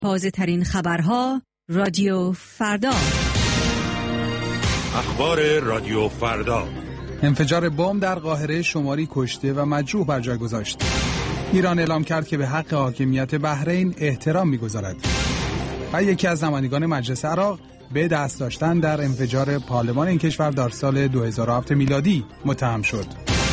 تازه‌ترین خبرها رادیو فردا. اخبار رادیو فردا. انفجار بمب در قاهره شماری کشته و مجروح بر جای گذاشت. ایران اعلام کرد که به حق حاکمیت بحرین احترام می‌گذارد. و یکی از نمایندگان مجلس عراق به دست داشتن در انفجار پارلمان این کشور در سال 2007 میلادی متهم شد.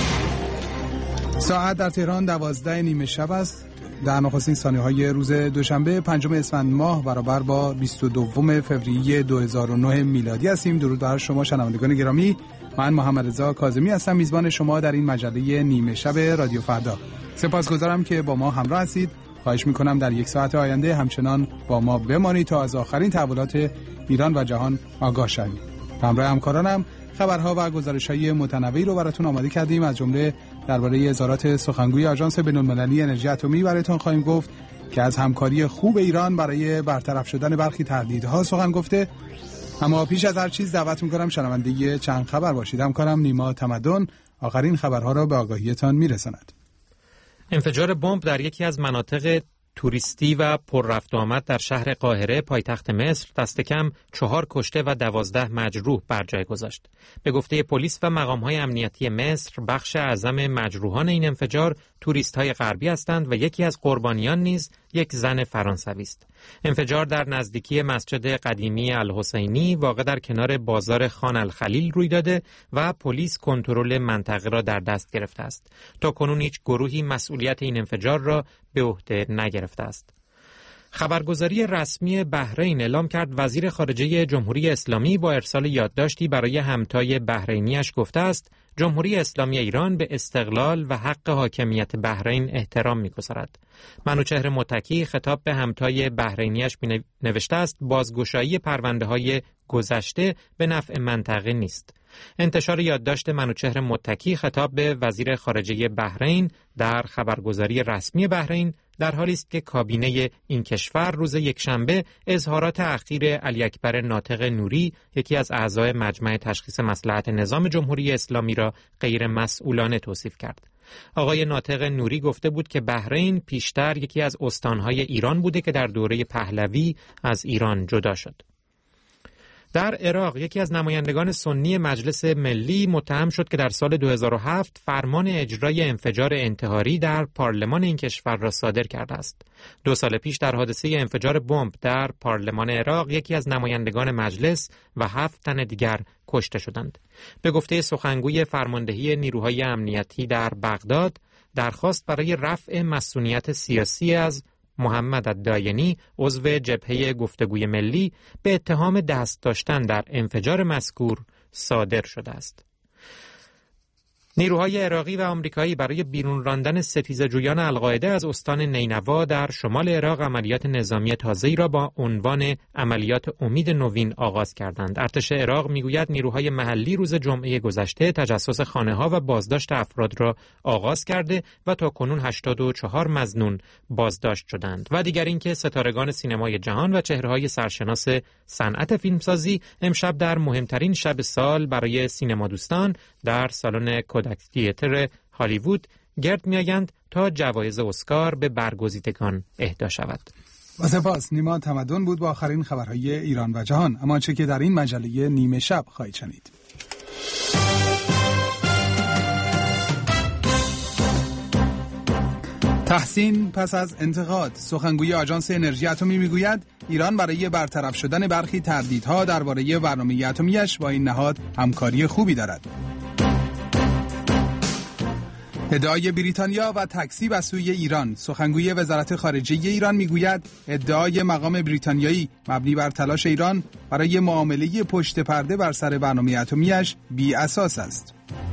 ساعت در تهران 12:30 شب است. در نخستین ثانیه‌های روز دوشنبه 5 اسفند ماه برابر با 22 فوریه 2009 میلادی هستیم. درود بر شما شنوندگان گرامی. من محمد رضا کاظمی هستم، میزبان شما در این مجله نیمه شب رادیو فردا. سپاسگزارم که با ما همراه هستید. خواهش می‌کنم در یک ساعت آینده همچنان با ما بمانید تا از آخرین تحولات ایران و جهان آگاه شوید. همراه همکارانم خبرها و گزارش‌های متنوعی رو براتون آماده کردیم. از جمله درباره اظهارات سخنگوی آژانس بین‌المللی انرژی اتمی براتون خواهیم گفت که از همکاری خوب ایران برای برطرف شدن برخی تهدیدها سخن گفته. اما پیش از هر چیز دعوت می‌کنم شنونده چند خبر باشید. همکارم نیما تمدن آخرین خبرها را به آگاهیتان میرساند. انفجار بمب در یکی از مناطق توریستی و پر رفت و آمد در شهر قاهره پایتخت مصر دست کم 4 کشته و 12 مجروح بر جای گذاشت. به گفته پلیس و مقام‌های امنیتی مصر، بخش اعظم مجروحان این انفجار توریست‌های غربی هستند و یکی از قربانیان نیز یک زن فرانسوی است. انفجار در نزدیکی مسجد قدیمی الحسینی واقع در کنار بازار خان الخلیل روی داده و پلیس کنترل منطقه را در دست گرفته است. تا کنون هیچ گروهی مسئولیت این انفجار را به عهده نگرفته است. خبرگزاری رسمی بحرین اعلام کرد وزیر خارجه جمهوری اسلامی با ارسال یادداشتی برای همتای بحرینیش گفته است جمهوری اسلامی ایران به استقلال و حق حاکمیت بحرین احترام می‌گذارد. منوچهر متکی خطاب به همتای بحرینیش نوشته است بازگشایی پرونده‌های گذشته به نفع منطقه نیست. انتشار یادداشت منوچهر متکی خطاب به وزیر خارجه بحرین در خبرگزاری رسمی بحرین در حالی است که کابینه این کشور روز یکشنبه اظهارات اخیر علی اکبر ناطق نوری، یکی از اعضای مجمع تشخیص مصلحت نظام جمهوری اسلامی را غیر مسئولانه توصیف کرد. آقای ناطق نوری گفته بود که بحرین پیشتر یکی از استانهای ایران بوده که در دوره پهلوی از ایران جدا شد. در عراق یکی از نمایندگان سنی مجلس ملی متهم شد که در سال 2007 فرمان اجرای انفجار انتحاری در پارلمان این کشور را صادر کرده است. 2 سال پیش در حادثه انفجار بمب در پارلمان عراق یکی از نمایندگان مجلس و 7 تن دیگر کشته شدند. به گفته سخنگوی فرماندهی نیروهای امنیتی در بغداد، درخواست برای رفع مسئولیت سیاسی از محمد الداینی عضو جبهه گفتگوی ملی به اتهام دست داشتن در انفجار مذکور صادر شده است. نیروهای عراقی و آمریکایی برای بیرون راندن ستیزه‌جویان القاعده از استان نینوا در شمال عراق عملیات نظامی تازه‌ای را با عنوان عملیات امید نوین آغاز کردند. ارتش عراق میگوید نیروهای محلی روز جمعه گذشته تجسس خانه‌ها و بازداشت افراد را آغاز کرده و تاکنون 84 مظنون بازداشت شدند. و دیگر اینکه ستارگان سینمای جهان و چهره‌های سرشناس صنعت فیلمسازی امشب در مهمترین شب سال برای سینما دوستان در سالن تئاتر هالیوود گرد می‌آیند تا جوایز اسکار به برگزیدگان اهدا شود. با سپاس نیما تمدن بود با آخرین خبرهای ایران و جهان. اما چه که در این مجله نیمه شب خواهید شنید. تحسین پس از انتقاد. سخنگوی آژانس انرژی اتمی میگوید ایران برای برطرف شدن برخی تردیدها درباره برنامه اتمیش با این نهاد همکاری خوبی دارد. ادعای بریتانیا و تکذیب از سوی ایران. سخنگوی وزارت خارجه ایران میگوید ادعای مقام بریتانیایی مبنی بر تلاش ایران برای معامله پشت پرده بر سر برنامه اتمیش بی اساس است.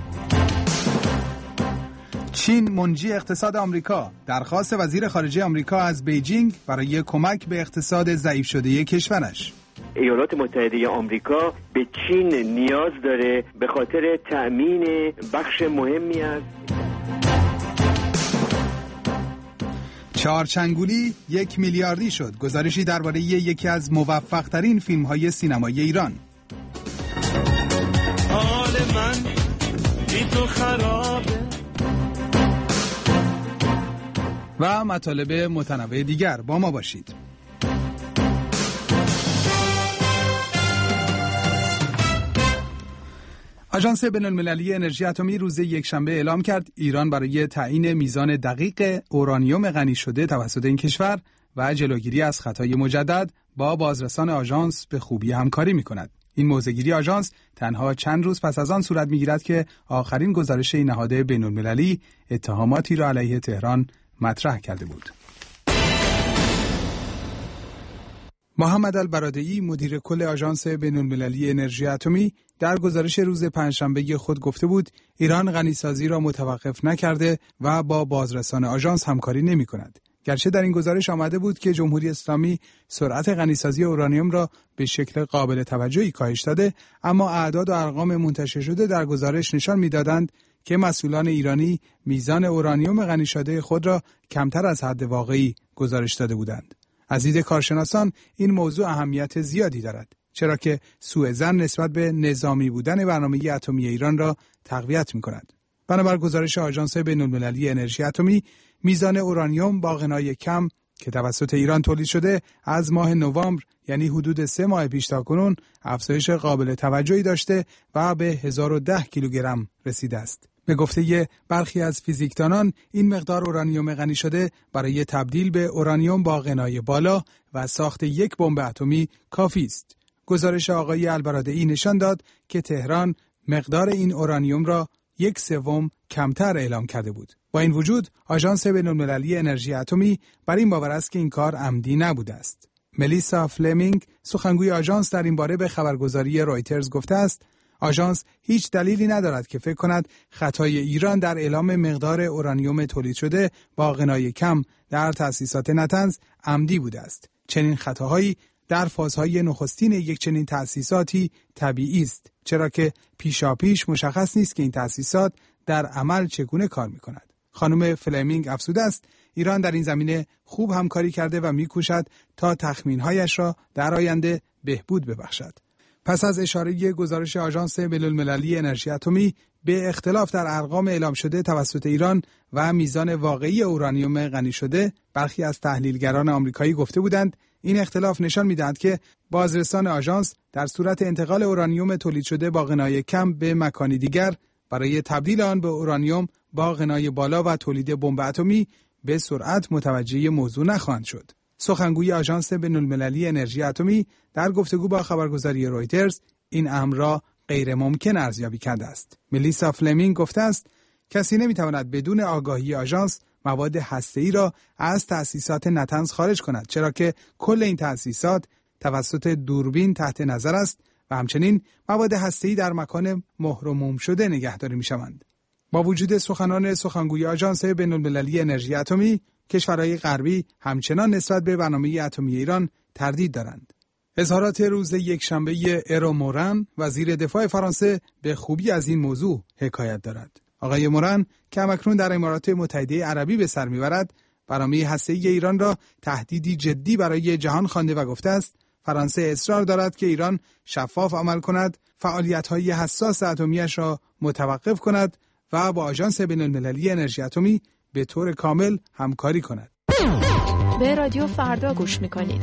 چین منجی اقتصاد آمریکا. درخواست وزیر خارجه آمریکا از بیجینگ برای کمک به اقتصاد ضعیف شده کشورش. ایالات متحده آمریکا به چین نیاز داره به خاطر تأمین بخش مهمی از چهارچنگولی 1 میلیاردی شد. گزارشی درباره یکی از موفق‌ترین فیلم‌های سینمایی ایران. حال من بی تو خرابه. و مطالب متنوع دیگر با ما باشید. آژانس بین‌المللی انرژی اتمی روز یکشنبه اعلام کرد ایران برای تعیین میزان دقیق اورانیوم غنی شده توسط این کشور و جلوگیری از خطای مجدد با بازرسان آژانس به خوبی همکاری می‌کند. این موضع‌گیری آژانس تنها چند روز پس از آن صورت می‌گیرد که آخرین گزارش این نهاد بین‌المللی اتهاماتی را علیه تهران مطرح کرده بود. محمد البرادعی مدیر کل آژانس بین‌المللی انرژی اتمی در گزارش روز پنجشنبه خود گفته بود ایران غنیسازی را متوقف نکرده و با بازرسان آژانس همکاری نمی‌کند. گرچه در این گزارش آمده بود که جمهوری اسلامی سرعت غنیسازی اورانیوم را به شکل قابل توجهی کاهش داده، اما اعداد و ارقام منتشر شده در گزارش نشان می‌دادند که مسئولان ایرانی میزان اورانیوم غنی شده خود را کمتر از حد واقعی گزارش داده بودند. از دید کارشناسان این موضوع اهمیت زیادی دارد، چرا که سوء ظن نسبت به نظامی بودن برنامه اتمی ایران را تقویت می‌کند. بنابر گزارش آژانس بین‌المللی انرژی اتمی، میزان اورانیوم با غنای کم که توسط ایران تولید شده از ماه نوامبر، یعنی حدود 3 ماه پیش تاکنون، افزایش قابل توجهی داشته و به 1010 کیلوگرم رسیده است. به گفته برخی از فیزیکدانان، این مقدار اورانیوم غنی شده برای تبدیل به اورانیوم با غنای بالا و ساخت یک بمب اتمی کافی است. گزارش آقای البرادعی نشان داد که تهران مقدار این اورانیوم را 1/3 کمتر اعلام کرده بود. با این وجود، آژانس بین‌المللی انرژی اتمی بر این باور است که این کار عمدی نبوده است. ملیسا فلمینگ، سخنگوی آژانس، در این باره به خبرگزاری رویترز گفته است: آژانس هیچ دلیلی ندارد که فکر کند خطای ایران در اعلام مقدار اورانیوم تولید شده با غنای کم در تأسیسات نطنز عمدی بوده است. چنین خطاهایی در فازهای نخستین یک چنین تأسیساتی طبیعی است، چرا که پیشاپیش مشخص نیست که این تأسیسات در عمل چگونه کار می‌کند. خانم فلمینگ افزوده است: ایران در این زمینه خوب همکاری کرده و می‌کوشد تا تخمین‌هایش را در آینده بهبود ببخشد. پس از اشاره گزارش آژانس بین‌المللی انرژی اتمی به اختلاف در ارقام اعلام شده توسط ایران و میزان واقعی اورانیوم غنی شده، برخی از تحلیلگران آمریکایی گفته بودند این اختلاف نشان می‌دهد که بازرسان آژانس در صورت انتقال اورانیوم تولید شده با غنای کم به مکانی دیگر برای تبدیل آن به اورانیوم با غنای بالا و تولید بمب اتمی به سرعت متوجه موضوع نخواهند شد. سخنگوی آژانس بین‌المللی انرژی اتمی در گفتگو با خبرگزاری رویترز این امر را غیر ممکن ارزیابی کرده است. ملیسا فلمینگ گفته است: کسی نمی‌تواند بدون آگاهی آژانس مواد هسته‌ای را از تأسیسات نطنز خارج کند، چرا که کل این تأسیسات توسط دوربین تحت نظر است و همچنین مواد هسته‌ای در مکان مهر و موم شده نگهداری می‌شوند. با وجود سخنگوی آژانس بین‌المللی انرژی اتمی، کشورهای غربی همچنان نسبت به برنامه اتمی ایران تردید دارند. اظهارات روز یکشنبه ارو موران، وزیر دفاع فرانسه، به خوبی از این موضوع حکایت دارد. آقای موران که همکنون در امارات متحده عربی به سر میبرد، برنامه هسته‌ای ایران را تهدیدی جدی برای جهان خوانده و گفته است فرانسه اصرار دارد که ایران شفاف عمل کند، فعالیت‌های حساس اتمی‌اش را متوقف کند و با آژانس بین‌المللی انرژی اتمی به طور کامل همکاری کند. به رادیو فردا گوش می‌کنید.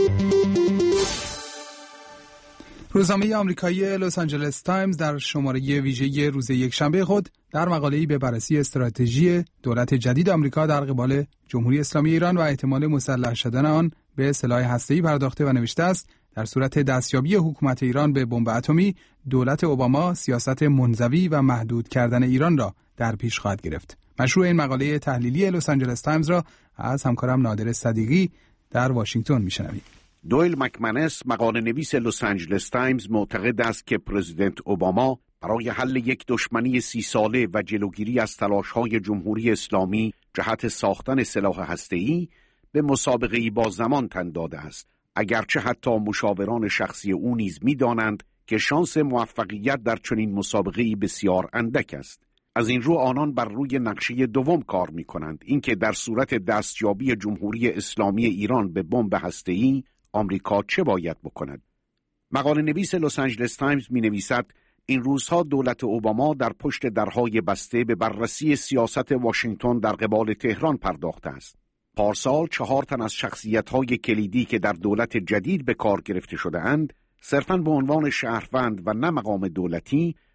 روزنامه آمریکایی لس آنجلس تایمز در شماره ویژه روز یکشنبه خود در مقاله‌ای به بررسی استراتژی دولت جدید آمریکا در قبال جمهوری اسلامی ایران و احتمال مسلح شدن آن به سلاح هسته‌ای پرداخته و نوشته است: در صورت دستیابی حکومت ایران به بمب اتمی، دولت اوباما سیاست منزوی و محدود کردن ایران را در پیش خواهد گرفت. مشروع این مقاله تحلیلی لس آنجلس تایمز را از همکارم نادر صدیقی در واشنگتن میشنوید. دویل مکمنس، مقاله نویس لس آنجلس تایمز، معتقد است که پرزیدنت اوباما برای حل یک دشمنی 30 ساله و جلوگیری از تلاش‌های جمهوری اسلامی جهت ساختن سلاح هسته‌ای به مسابقه‌ای با زمان تن داده است، اگرچه حتی مشاوران شخصی او نیز می‌دانند که شانس موفقیت در چنین مسابقه‌ای بسیار اندک است. از این رو آنان بر روی نقشه دوم کار می‌کنند، اینکه در صورت دستیابی جمهوری اسلامی ایران به بمب هسته‌ای آمریکا چه باید بکند. مقاله نویس لس آنجلس تایمز می‌نویسد این روزها دولت اوباما در پشت درهای بسته به بررسی سیاست واشنگتن در قبال تهران پرداخته است. پارسال 4 تن از شخصیت‌های کلیدی که در دولت جدید به کار گرفته شده اند، صرفاً به عنوان شهروند و نه مقام دولتی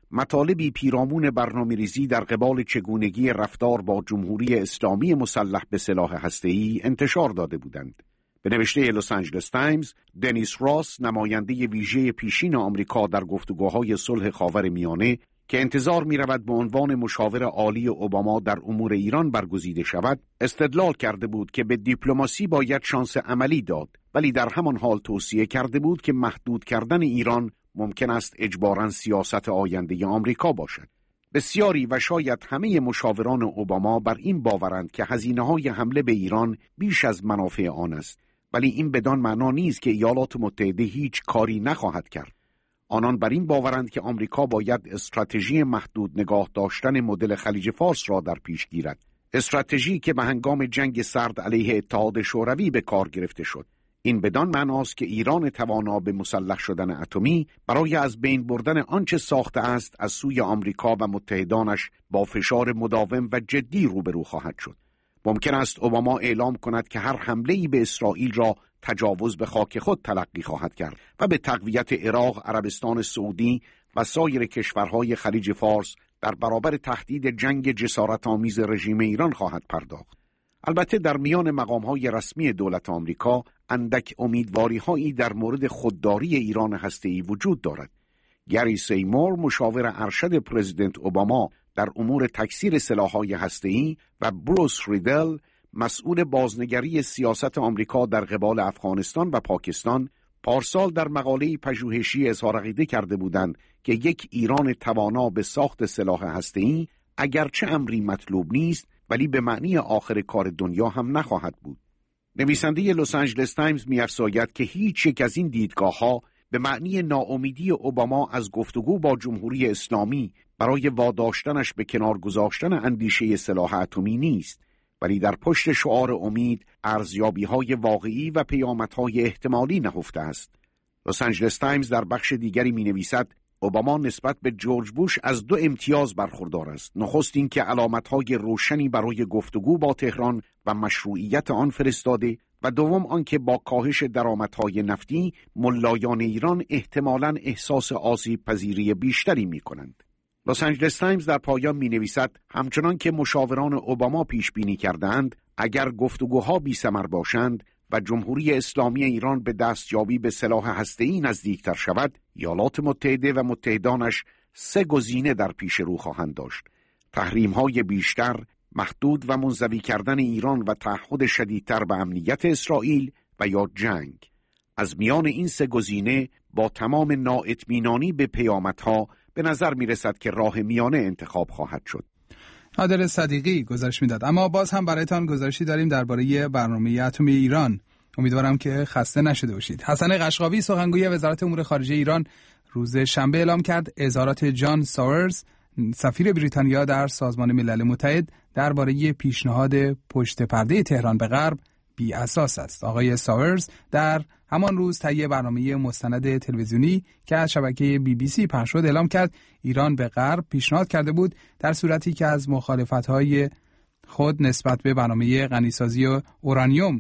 مطالبی پیرامون برنامه‌ریزی در قبال چگونگی رفتار با جمهوری اسلامی مسلح به سلاح هسته‌ای انتشار داده بودند. به نوشته لس آنجلس تایمز، دنیس راس، نماینده ویژه پیشین آمریکا در گفتگوهای صلح خاورمیانه که انتظار می‌رود به عنوان مشاور عالی اوباما در امور ایران برگزیده شود، استدلال کرده بود که به دیپلماسی باید شانس عملی داد، ولی در همان حال توصیه کرده بود که محدود کردن ایران ممکن است اجباراً سیاست آینده آمریکا باشد. بسیاری و شاید همه مشاوران اوباما بر این باورند که هزینه‌های حمله به ایران بیش از منافع آن است، ولی این بدان معنا نیست که ایالات متحده هیچ کاری نخواهد کرد. آنان بر این باورند که آمریکا باید استراتژی محدود نگاه داشتن مدل خلیج فارس را در پیش گیرد، استراتژی که به هنگام جنگ سرد علیه اتحاد شوروی به کار گرفته شد. این بدان معناست که ایران توانا به مسلح شدن اتمی برای از بین بردن آنچه ساخته است از سوی آمریکا و متحدانش با فشار مداوم و جدی روبرو خواهد شد. ممکن است اوباما اعلام کند که هر حمله‌ای به اسرائیل را تجاوز به خاک خود تلقی خواهد کرد و به تقویت عراق، عربستان سعودی و سایر کشورهای خلیج فارس در برابر تهدید جنگ جسارت‌آمیز رژیم ایران خواهد پرداخت. البته در میان مقام‌های رسمی دولت آمریکا اندک امیدواری‌هایی در مورد خودداری ایران هسته‌ای وجود دارد. گری سیمور، مشاور ارشد پرزیدنت اوباما در امور تکثیر سلاح‌های هسته‌ای، و بروس ریدل، مسئول بازنگری سیاست آمریکا در قبال افغانستان و پاکستان، پارسال در مقاله‌ای پژوهشی اظهار عقیده کرده بودند که یک ایران توانا به ساخت سلاح هسته‌ای اگرچه امری مطلوب نیست، ولی به معنی آخر کار دنیا هم نخواهد بود. نویسنده لس آنجلس تایمز می‌افزاید که هیچ یک از این دیدگاه‌ها به معنی ناامیدی اوباما از گفتگو با جمهوری اسلامی برای واداشتنش به کنار گذاشتن اندیشه سلاح اتمی نیست، ولی در پشت شعار امید ارزیابی‌های واقعی و پیامدهای احتمالی نهفته است. لس آنجلس تایمز در بخش دیگری می‌نویسد اوباما نسبت به جورج بوش از دو امتیاز برخوردار است. نخست این که علامت‌های روشنی برای گفتگو با تهران و مشروعیت آن فرستاده، و دوم آنکه با کاهش درآمدهای نفتی ملایان ایران احتمالاً احساس آسیب پذیری بیشتری می‌کنند. لس آنجلس تایمز در پایان می‌نویسد همچنان که مشاوران اوباما پیش بینی کردند، اگر گفتگوها بی‌ثمر باشند و جمهوری اسلامی ایران به دستیابی به سلاح هسته‌ای نزدیکتر شود، ایالات متحده و متحدانش سه گزینه در پیش رو خواهند داشت: تحریم‌های بیشتر، محدود و منزوی کردن ایران و تعهد شدیدتر به امنیت اسرائیل، و یا جنگ. از میان این سه گزینه با تمام نااطمینانی به پیامدها به نظر می‌رسد که راه میانه انتخاب خواهد شد. نادر صدیقی گزارش میداد. اما باز هم برایتان گزارشی داریم درباره برنامه اتمی ایران. امیدوارم که خسته نشده باشید. حسن قشقاوی، سخنگوی وزارت امور خارجه ایران، روز شنبه اعلام کرد اظهارات جان ساورز، سفیر بریتانیا در سازمان ملل متحد، درباره پیشنهاد پشت پرده تهران به غرب بی اساس است. آقای ساورز در همان روز طی برنامه مستند تلویزیونی که از شبکه BBC پخش شد اعلام کرد ایران به غرب پیشنهاد کرده بود در صورتی که از مخالفت‌های خود نسبت به برنامه غنیسازی اورانیوم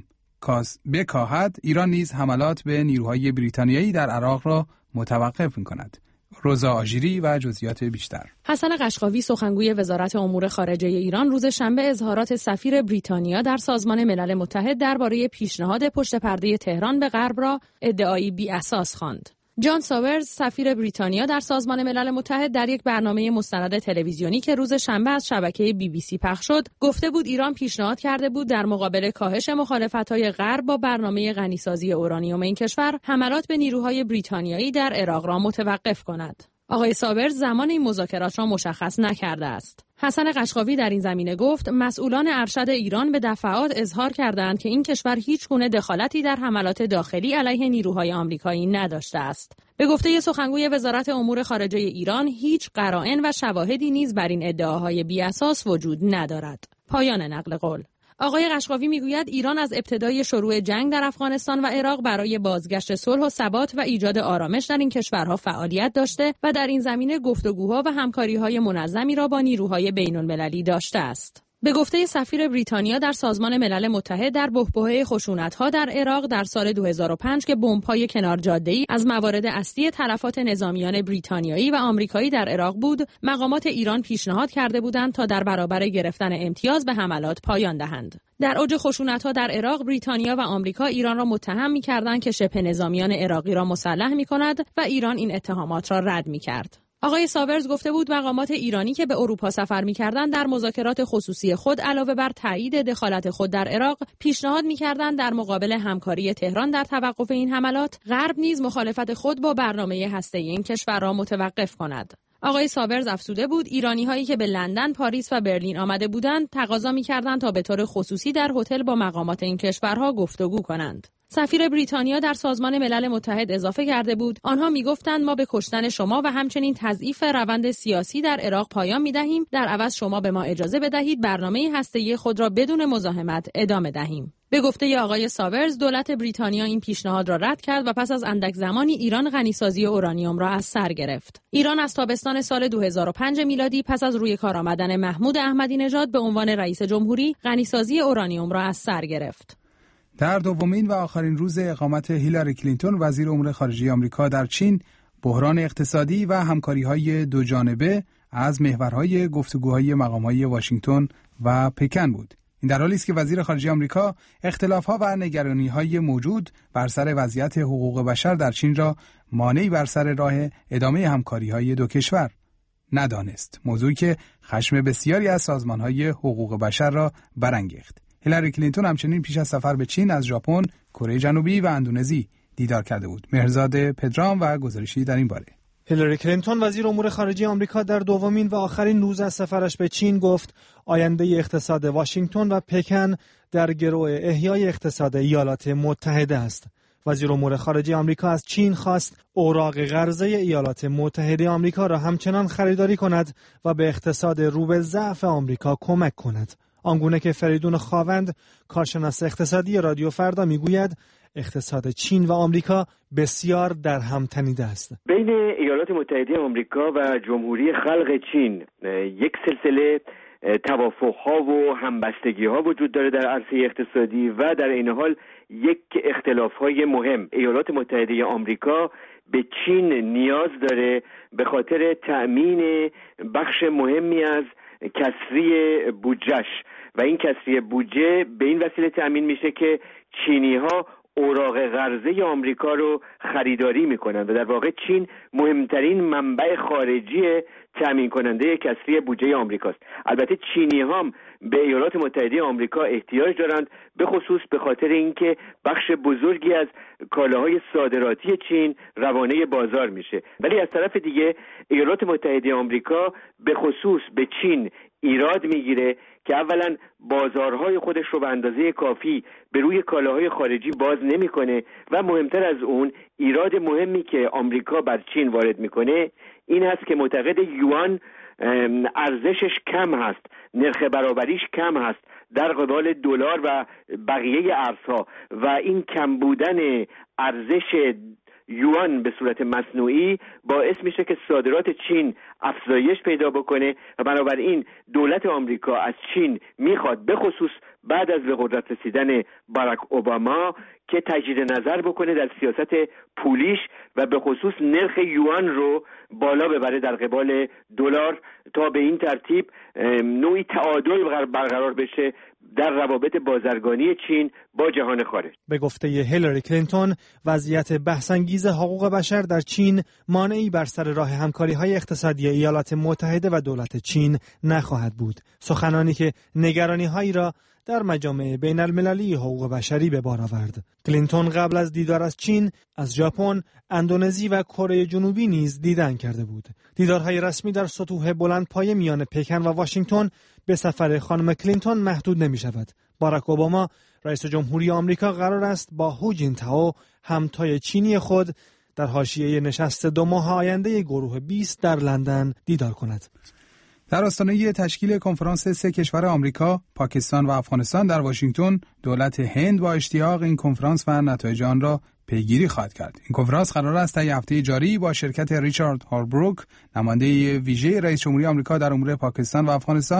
بکاهد، ایران نیز حملات به نیروهای بریتانیایی در عراق را متوقف می‌کند. روزا آژیری و جزئیات بیشتر. حسن قشقاوی، سخنگوی وزارت امور خارجه ایران، روز شنبه اظهارات سفیر بریتانیا در سازمان ملل متحد درباره پیشنهاد پشت پرده تهران به غرب را ادعایی بی اساس خواند. جان ساورز، سفیر بریتانیا در سازمان ملل متحد، در یک برنامه مستند تلویزیونی که روز شنبه از شبکه BBC پخش شد، گفته بود ایران پیشنهاد کرده بود در مقابل کاهش مخالفت‌های غرب با برنامه غنیسازی اورانیوم این کشور، حملات به نیروهای بریتانیایی در عراق را متوقف کند. آقای ساورز زمان این مذاکرات را مشخص نکرده است. حسن قشقاوی در این زمینه گفت مسئولان ارشد ایران به دفعات اظهار کردند که این کشور هیچ گونه دخالتی در حملات داخلی علیه نیروهای آمریکایی نداشته است. به گفته سخنگوی وزارت امور خارجه ایران، هیچ قرائن و شواهدی نیز بر این ادعاهای بی‌اساس وجود ندارد. پایان نقل قول. آقای قشقاوی میگوید ایران از ابتدای شروع جنگ در افغانستان و عراق برای بازگشت صلح و ثبات و ایجاد آرامش در این کشورها فعالیت داشته و در این زمینه گفتگوها و همکاری‌های منظمی را با نیروهای بین‌المللی داشته است. به گفته سفیر بریتانیا در سازمان ملل متحد، در بحبوحه خشونت‌ها در عراق در سال 2005 که بمب‌های کنار جاده‌ای از موارد اصلی تلفات نظامیان بریتانیایی و آمریکایی در عراق بود، مقامات ایران پیشنهاد کرده بودند تا در برابر گرفتن امتیاز به حملات پایان دهند. در اوج خشونت‌ها در عراق، بریتانیا و آمریکا ایران را متهم می‌کردند که شبه نظامیان عراقی را مسلح می‌کند و ایران این اتهامات را رد می‌کرد. آقای ساورز گفته بود مقامات ایرانی که به اروپا سفر می‌کردند در مذاکرات خصوصی خود علاوه بر تایید دخالت خود در عراق، پیشنهاد می‌کردند در مقابل همکاری تهران در توقف این حملات، غرب نیز مخالفت خود با برنامه هسته‌ای این کشور را متوقف کند. آقای ساورز افزوده بود ایرانی‌هایی که به لندن، پاریس و برلین آمده بودند تقاضا می‌کردند تا به طور خصوصی در هتل با مقامات این کشورها گفتگو کنند. سفیر بریتانیا در سازمان ملل متحد اضافه کرده بود آنها میگفتند ما به کشتن شما و همچنین تضعیف روند سیاسی در عراق پایان میدهیم، در عوض شما به ما اجازه بدهید برنامه هسته‌ای خود را بدون مزاحمت ادامه دهیم. به گفته آقای ساورز، دولت بریتانیا این پیشنهاد را رد کرد و پس از اندک زمانی ایران غنیسازی اورانیوم را از سر گرفت. ایران از تابستان سال 2005 میلادی پس از روی کار آمدن محمود احمدی نژاد به عنوان رئیس جمهوری غنیسازی اورانیوم را از سر گرفت. در دومین و آخرین روز اقامت هیلاری کلینتون وزیر امور خارجه آمریکا در چین، بحران اقتصادی و همکاری‌های دوجانبه از محورهای گفتگوهای مقام‌های واشنگتن و پکن بود. این در حالی است که وزیر خارجه آمریکا اختلاف‌ها و نگرانی‌های موجود بر سر وضعیت حقوق بشر در چین را مانعی بر سر راه ادامه همکاری‌های دو کشور ندانست، موضوعی که خشم بسیاری از سازمان‌های حقوق بشر را برانگیخت. هیلاری کلینتون همچنین پیش از سفر به چین از ژاپن، کره جنوبی و اندونزی دیدار کرده بود. مهرزاد پدرام و گزارشی در این باره. هیلاری کلینتون وزیر امور خارجه آمریکا در دومین و آخرین روز از سفرش به چین گفت آینده اقتصاد واشنگتن و پکن در گرو احیای اقتصاد ایالات متحده است. وزیر امور خارجه آمریکا از چین خواست اوراق قرضه ایالات متحده آمریکا را همچنان خریداری کند و به اقتصاد رو به ضعف آمریکا کمک کند. آنگونه که فریدون خاوند، کارشناس اقتصادی رادیو فردا میگوید اقتصاد چین و آمریکا بسیار در هم تنیده است. بین ایالات متحده آمریکا و جمهوری خلق چین یک سلسله توافق‌ها و همبستگی‌ها وجود داره در عرصه اقتصادی و در این حال یک اختلاف‌های مهم. ایالات متحده آمریکا به چین نیاز داره به خاطر تأمین بخش مهمی از کسری بودجهش و این کسری بودجه به این وسیله تأمین میشه که چینی‌ها اوراق قرضه آمریکا رو خریداری میکنن و در واقع چین مهمترین منبع خارجی تأمین کننده کسری بودجه آمریکاست. البته چینی‌ها هم به ایالات متحده آمریکا احتیاج دارند، به خصوص به خاطر اینکه بخش بزرگی از کالاهای صادراتی چین روانه بازار میشه. ولی از طرف دیگه ایالات متحده آمریکا به خصوص به چین ایراد میگیره که اولا بازارهای خودش رو به اندازه کافی به روی کالاهای خارجی باز نمیکنه و مهمتر از اون ایراد مهمی که آمریکا بر چین وارد میکنه این هست که معتقد یوان ارزشش کم هست، نرخ برابریش کم هست در قبال دلار و بقیه ارزها و این کم بودن ارزش یوان به صورت مصنوعی باعث میشه که صادرات چین افزایش پیدا بکنه و بنابراین دولت آمریکا از چین میخواد به خصوص بعد از به قدرت رسیدن باراک اوباما که تجدید نظر بکنه در سیاست پولیش و به خصوص نرخ یوان رو بالا ببره در قبال دلار تا به این ترتیب نوعی تعادل برقرار بشه در روابط بازرگانی چین با جهان خارج. به گفته هیلاری کلینتون وضعیت بحث‌انگیز حقوق بشر در چین مانعی بر سر راه همکاری‌های اقتصادی ایالات متحده و دولت چین نخواهد بود. سخنانی که نگرانی‌هایی را در مجامع بین المللی حقوق بشری به بار آورد. کلینتون قبل از دیدار از چین، از ژاپن، اندونزی و کره جنوبی نیز دیدن کرده بود. دیدارهای رسمی در سطوح بلندپایه میان پکن و واشنگتن به سفر خانم کلینتون محدود نمی شود. باراک اوباما رئیس جمهوری آمریکا قرار است با هو جینتائو همتای چینی خود در حاشیه نشست 2 ماه آینده گروه 20 در لندن دیدار کند. در آستانه تشکیل کنفرانس 3 کشور آمریکا، پاکستان و افغانستان در واشنگتن، دولت هند با اشتیاق این کنفرانس و نتایج آن را پیگیری خواهد کرد. این کنفرانس قرار است طی هفته جاری با شرکت ریچارد هالبروک، نماینده ویژه رئیس جمهوری آمریکا در امور پاکستان و افغانستان،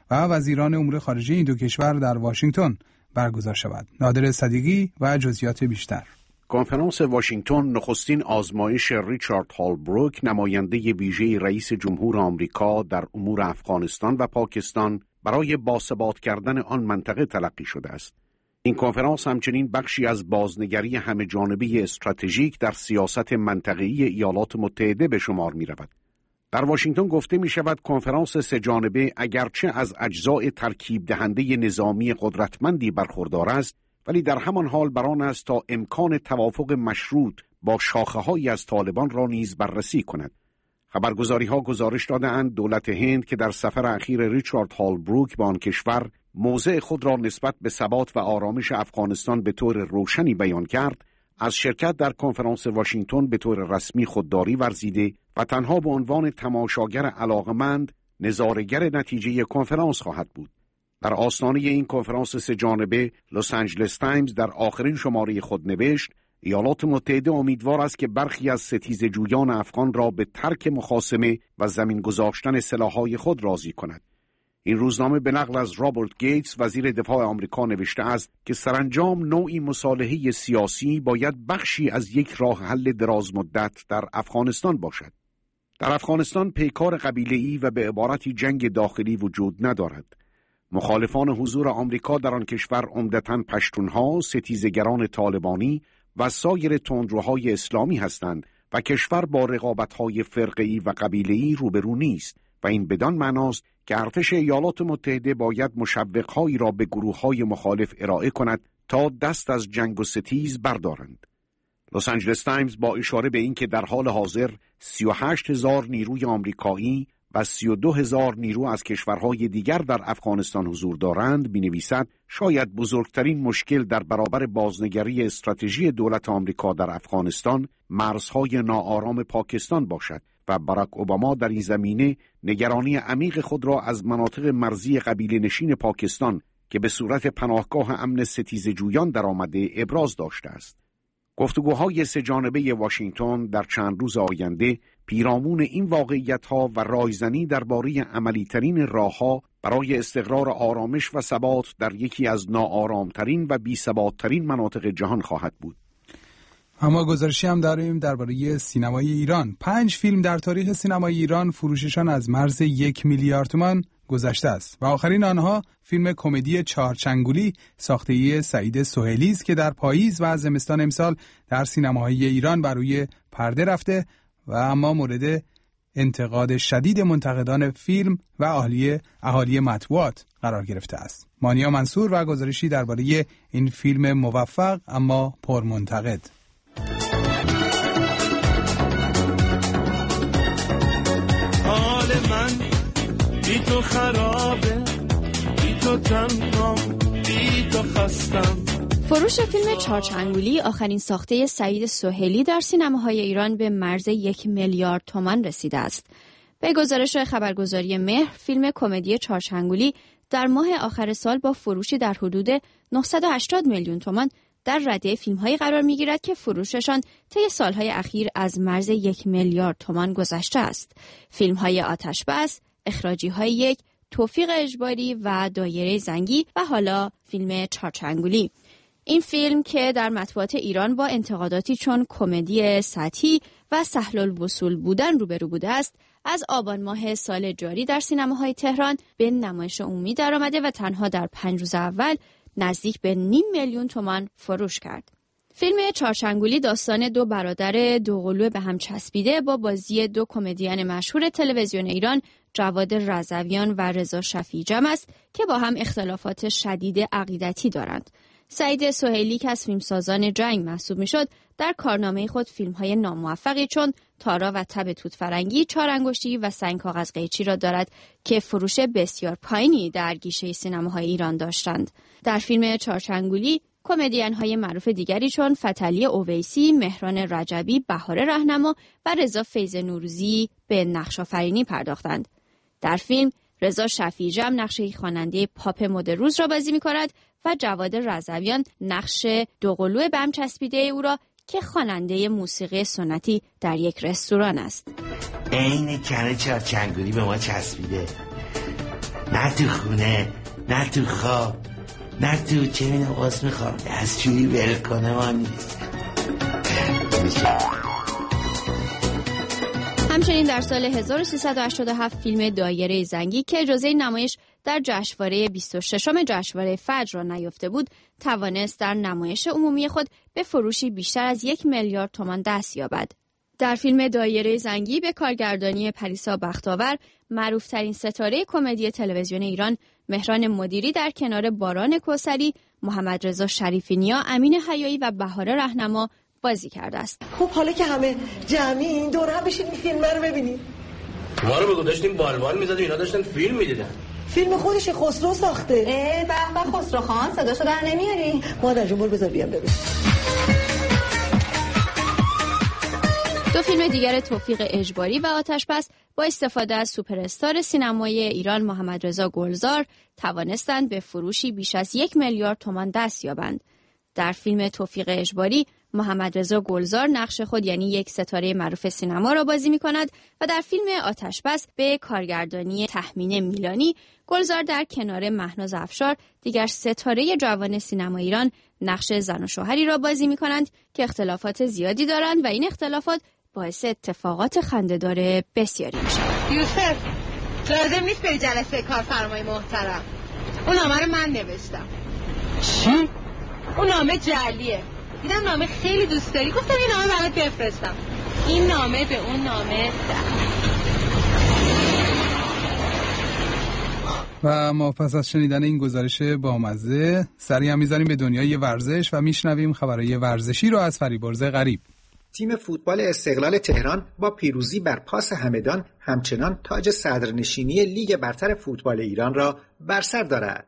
و وزیران امور خارجه این دو کشور در واشنگتن برگزار شود. نادر صدیقی و جزئیات بیشتر. کنفرانس واشنگتن نخستین آزمایش ریچارد هالبروک، نماینده ویژه رئیس جمهور آمریکا در امور افغانستان و پاکستان، برای باثبات کردن آن منطقه تلقی شده است. این کنفرانس همچنین بخشی از بازنگری همه‌جانبه استراتژیک در سیاست منطقه‌ای ایالات متحده به شمار می‌رود. در واشنگتن گفته می‌شود کنفرانس سه‌جانبه اگرچه از اجزای ترکیب دهنده نظامی قدرتمندی برخوردار است، ولی در همان حال بر آن است تا امکان توافق مشروط با شاخه‌هایی از طالبان را نیز بررسی کند. خبرگزاری‌ها گزارش داده‌اند دولت هند که در سفر اخیر ریچارد هالبروک به آن کشور موضع خود را نسبت به ثبات و آرامش افغانستان به طور روشنی بیان کرد، از شرکت در کنفرانس واشنگتن به طور رسمی خودداری ورزیده و تنها به عنوان تماشاگر علاقمند نظاره‌گر نتیجه کنفرانس خواهد بود. در آستانه این کنفرانس سه‌جانبه، لس آنجلس تایمز در آخرین شماره خود نوشت ایالات متحده امیدوار است که برخی از ستیزجویان افغان را به ترک مخاصمه و زمین گذاشتن سلاح‌های خود راضی کند. این روزنامه به نقل از رابرت گیتس وزیر دفاع آمریکا نوشته است که سرانجام نوعی مصالحه سیاسی باید بخشی از یک راه حل دراز مدت در افغانستان باشد. در افغانستان پیکار قبیله‌ای و به عبارتی جنگ داخلی وجود ندارد. مخالفان حضور آمریکا در آن کشور عمدتاً پشتونها، ستیزگران طالبانی و سایر تندروهای اسلامی هستند و کشور با رقابت‌های فرقه‌ای و قبیله‌ای روبرو نیست و این بدان معناست که ارتش ایالات متحده باید مشوق‌هایی را به گروه‌های مخالف ارائه کند تا دست از جنگ و ستیز بردارند. لس آنجلس تایمز با اشاره به اینکه در حال حاضر 38,000 نیروی آمریکایی و 32,000 نیرو از کشورهای دیگر در افغانستان حضور دارند می‌نویسد شاید بزرگترین مشکل در برابر بازنگری استراتژی دولت آمریکا در افغانستان مرزهای ناآرام پاکستان باشد و باراک اوباما در این زمینه نگرانی عمیق خود را از مناطق مرزی قبیله نشین پاکستان که به صورت پناهگاه امن ستیزجویان در آمده ابراز داشته است. گفتگوهای سه‌جانبه واشنگتن در چند روز آینده پیرامون این واقعیت‌ها و رایزنی درباره عملی‌ترین راه‌ها برای استقرار آرامش و ثبات در یکی از ناآرام‌ترین و بی‌ثبات‌ترین مناطق جهان خواهد بود. اما گزارشی هم داریم درباره سینمای ایران. 5 فیلم در تاریخ سینمای ایران فروششان از مرز 1 میلیارد تومان گذشته است و آخرین آنها فیلم کمدی چهارچنگولی ساختگی سعید سهیلی است که در پاییز و زمستان امسال در سینماهای ایران بر روی پرده رفته و اما مورد انتقاد شدید منتقدان فیلم و اهالی مطبوعات قرار گرفته است. مانیا منصور و گزارشی درباره این فیلم موفق اما پرمنتقد. حال من بی تو خرابه، بی تو تنهام، بی تو خستم. فروش فیلم چهارچنگولی آخرین ساخته سعید سهیلی در سینماهای ایران به مرز 1 میلیارد تومان رسیده است. به گزارش خبرگزاری مهر، فیلم کمدی چهارچنگولی در ماه آخر سال با فروشی در حدود 980 میلیون تومان در رده فیلم‌هایی قرار می‌گیرد که فروششان طی سال‌های اخیر از مرز 1 میلیارد تومان گذشته است. فیلم‌های آتش‌بس، اخراجی‌های 1، توفیق اجباری و دایره زنگی و حالا فیلم چهارچنگولی. این فیلم که در مطبوعات ایران با انتقاداتی چون کمدی سطحی و سهل الوصول بودن روبرو بوده است، از آبان ماه سال جاری در سینماهای تهران به نمایش عمومی درآمده و تنها در 5 روز اول نزدیک به 500,000 تومان فروش کرد. فیلم چهارچنگولی داستان دو برادر دوقلو به هم چسبیده با بازی دو کمدین مشهور تلویزیون ایران، جواد رضویان و رضا شفیع‌جم است که با هم اختلافات شدید عقیدتی دارند. سعید سهیلی که از فیلمسازان جنگ محسوب میشد، در کارنامه خود فیلم‌های ناموفقی چون تارا و تب توت فرنگی، چهار انگشتی و سنگ کاغذ قیچی را دارد که فروش بسیار پایینی در گیشه سینماهای ایران داشتند. در فیلم چهارچنگولی کمدین‌های معروف دیگری چون فتحعلی اویسی، مهران رجبی، بهار رهنما و رضا فیض نوروزی به نقش‌آفرینی پرداختند. در فیلم رضا شفیع‌جم نقش خواننده پاپ مد روز را بازی می‌کند و جواد رضویان نقش دوقلو به هم چسبیده او را که خواننده موسیقی سنتی در یک رستوران است. عین کنه چهارچنگولی به ما چسبیده. نه تو خونه، نه تو خواب، نه تو چه میدونم قسم میخوام دستشویی ول کنه ما نیست. همچنین در سال 1387 فیلم دایره زنگی که اجازه نمایش در جشنواره 26م جشنواره فجر را نیافته بود، توانست در نمایش عمومی خود به فروشی بیشتر از 1 میلیارد تومان دست یابد. در فیلم دایره زنگی به کارگردانی پریسا بختاور، معروف‌ترین ستاره کمدی تلویزیون ایران مهران مدیری در کنار باران کوثری، محمد رضا شریفی نیا، امین حیایی و بهار رهنما بازی کرده است. خب حالا که همه جمعی این دور هم بشین این فیلم رو ببینید. ما رو بگو داشتیم بالبال می‌زدیم اینا داشتن فیلم می‌دیدن. فیلم خودش خسرو ساخته. به خسرو خان صداشو در نمیاری؟ مادر جون بذار بیام ببین. دو فیلم دیگر توفیق اجباری و آتش‌بس با استفاده از سوپر استار سینمای ایران محمد رضا گلزار توانستند به فروشی بیش از 1 میلیارد تومان دست یابند. در فیلم توفیق اجباری محمد رضا گلزار نقش خود یعنی یک ستاره معروف سینما را بازی می‌کند و در فیلم آتش‌بس به کارگردانی تهمین میلانی گلزار در کنار مهناز افشار دیگر ستاره جوان سینما ایران نقش زن و شوهری را بازی می‌کنند که اختلافات زیادی دارند و این اختلافات باعث اتفاقات خنده‌دار بسیاری می‌شود. یوسف لازم نیست بری جلسه کارفرمای محترم. اون نامه رو من نوشتم. چی؟ اون نامه جعلیه. دیدم نامه خیلی دوست داری، گفتم این نامه برات بفرستم. این نامه به اون نامه و ما پس از شنیدن این گزارش بامزه سری هم میذاریم به دنیای ورزش و میشنویم خبرهای ورزشی رو از فریبرز غریب. تیم فوتبال استقلال تهران با پیروزی بر پاس همدان همچنان تاج صدرنشینی لیگ برتر فوتبال ایران را بر سر دارد.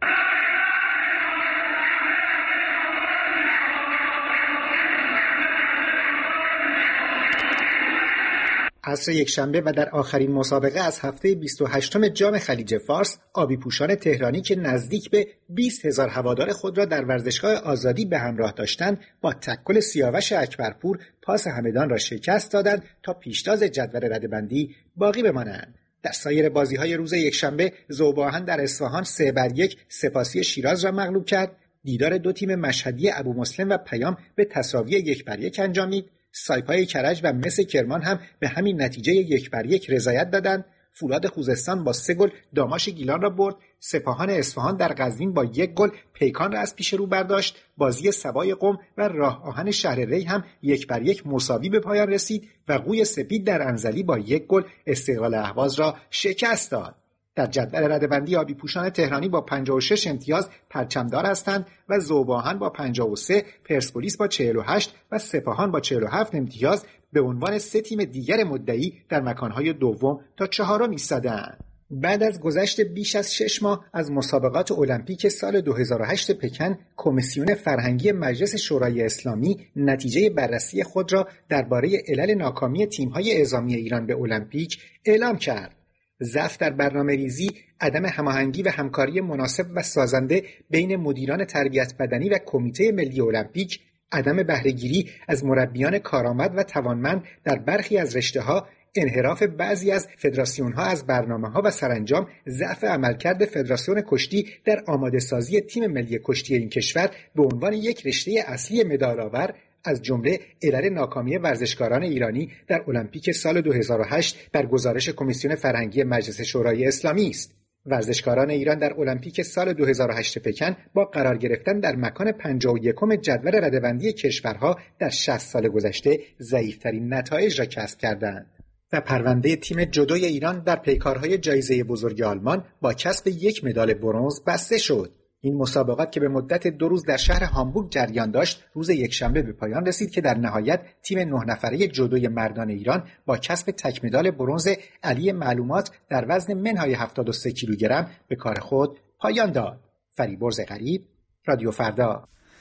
عصر یکشنبه و در آخرین مسابقه از هفته 28م جام خلیج فارس، آبی پوشان تهرانی که نزدیک به 20,000 هوادار خود را در ورزشگاه آزادی به همراه داشتند، با تکل سیاوش اکبرپور پاس همدان را شکست دادند تا پیشتاز جدول رده‌بندی باقی بمانند. در سایر بازی‌های روز یکشنبه، ذوب‌آهن در اصفهان 3-1 سپاسی شیراز را مغلوب کرد. دیدار دو تیم مشهدی ابومسلم و پیام به تساوی 1-1 انجامید. سایپای کرج و مس کرمان هم به همین نتیجه 1-1 رضایت دادند. فولاد خوزستان با 3 گل داماش گیلان را برد. سپاهان اصفهان در قزوین با 1 گل پیکان را از پیش رو برداشت. بازی سبای قم و راه آهن شهر ری هم 1-1 مساوی به پایان رسید و قوی سپید در انزلی با 1 گل استقلال اهواز را شکست داد. در جدول رده‌بندی آبی پوشان تهرانی با 56 امتیاز پرچمدار هستند و ذوب‌آهن با 53، پرسپولیس با 48 و سپاهان با 47 امتیاز به عنوان 3 تیم دیگر مدعی در مکانهای دوم تا چهارم ایستاده‌اند. بعد از گذشت بیش از 6 ماه از مسابقات المپیک سال 2008 پکن، کمیسیون فرهنگی مجلس شورای اسلامی نتیجه بررسی خود را درباره علل ناکامی تیم‌های اعزامی ایران به المپیک اعلام کرد. ضعف در برنامه‌ریزی، عدم هماهنگی و همکاری مناسب و سازنده بین مدیران تربیت بدنی و کمیته ملی المپیک، عدم بهره‌گیری از مربیان کارآمد و توانمند در برخی از رشته‌ها، انحراف بعضی از فدراسیون‌ها از برنامه‌ها و سرانجام ضعف عملکرد فدراسیون کشتی در آماده‌سازی تیم ملی کشتی این کشور به عنوان یک رشته اصلی مدال‌آور از جمله علل ناکامی ورزشکاران ایرانی در المپیک سال 2008 در گزارش کمیسیون فرهنگی مجلس شورای اسلامی است. ورزشکاران ایران در المپیک سال 2008 پکن با قرار گرفتن در مکان 51م جدول رده‌بندی کشورها در 60 سال گذشته ضعیف‌ترین نتایج را کسب کردند و پرونده تیم جودوی ایران در پیکارهای جایزه بزرگ آلمان با کسب 1 مدال برنز بسته شد. این مسابقات که به مدت 2 روز در شهر هامبورگ جریان داشت، روز یکشنبه به پایان رسید که در نهایت تیم 9 نفره جودوی مردان ایران با کسب تک مدال برنز علی معلومات در وزن منهای 73 کیلوگرم به کار خود پایان داد. فریبرز غریب، رادیو فردا.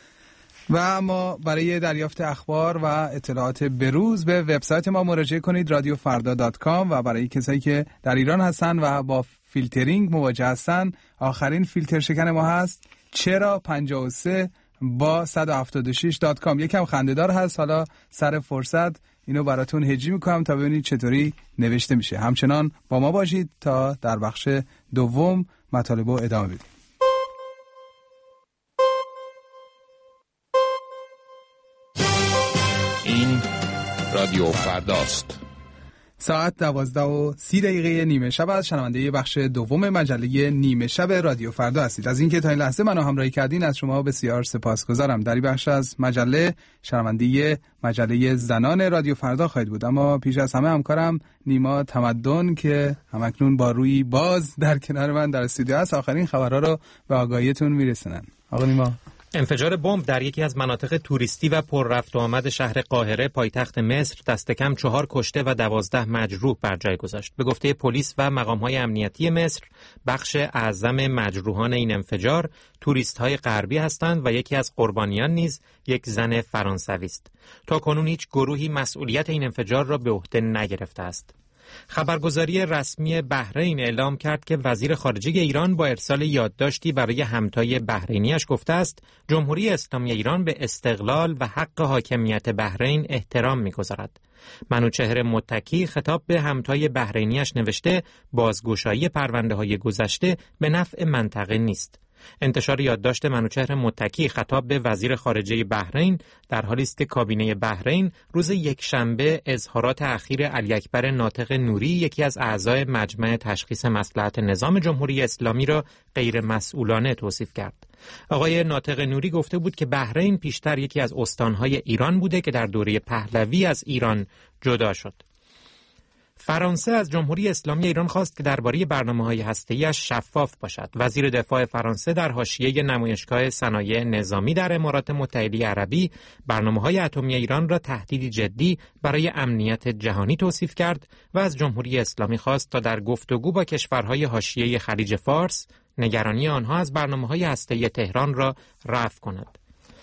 و ما برای دریافت اخبار و اطلاعات بروز به وبسایت ما مراجعه کنید radiofarda.com و برای کسایی که در ایران هستن و با فیلترینگ مواجه هستن، آخرین فیلتر شکن ما هست چرا 53 با 176.com. یکم خنده‌دار هست، حالا سر فرصت اینو براتون هجی میکنم تا ببینید چطوری نوشته میشه. همچنان با ما باشید تا در بخش دوم مطالب رو ادامه بدیم. این رادیو فرداست. ساعت 12:30 نیمه شب از شنونده بخش دوم مجله نیمه شب رادیو فردا هستید. از اینکه تا این لحظه منو همراهی کردین از شما بسیار سپاسگزارم. در این بخش از مجله شنونده مجله زنان رادیو فردا خواهید بود، اما پیش از همه همکارم نیما تمدن که همکنون با روی باز در کنار من در استودیو هست آخرین خبرها رو به آگاهیتون میرسونن. آقا نیما. انفجار بمب در یکی از مناطق توریستی و پر رفت و آمد شهر قاهره پایتخت مصر دست کم 4 کشته و 12 مجروح بر جای گذاشت. به گفته پلیس و مقام‌های امنیتی مصر، بخش اعظم مجروحان این انفجار توریست‌های غربی هستند و یکی از قربانیان نیز یک زن فرانسوی است. تا کنون هیچ گروهی مسئولیت این انفجار را به عهده نگرفته است. خبرگزاری رسمی بحرین اعلام کرد که وزیر خارجه ایران با ارسال یادداشتی برای همتای بحرینیش گفته است جمهوری اسلامی ایران به استقلال و حق حاکمیت بحرین احترام می‌گذارد. منوچهر متکی خطاب به همتای بحرینیش نوشته بازگشایی پرونده‌های گذشته به نفع منطقه نیست. انتشار یادداشت منوچهر متکی خطاب به وزیر خارجه بحرین در حالی است که کابینه بحرین روز یکشنبه اظهارات اخیر علی اکبر ناطق نوری یکی از اعضای مجمع تشخیص مصلحت نظام جمهوری اسلامی را غیر مسئولانه توصیف کرد. آقای ناطق نوری گفته بود که بحرین پیشتر یکی از استانهای ایران بوده که در دوره پهلوی از ایران جدا شد. فرانسه از جمهوری اسلامی ایران خواست که درباره برنامه‌های هسته‌ای‌اش شفاف باشد. وزیر دفاع فرانسه در حاشیه نمایشگاه صنایع نظامی در امارات متحده عربی برنامه‌های اتمی ایران را تهدیدی جدی برای امنیت جهانی توصیف کرد و از جمهوری اسلامی خواست تا در گفتگو با کشورهای حاشیه خلیج فارس نگرانی آنها از برنامه‌های هسته‌ای تهران را رفع کند.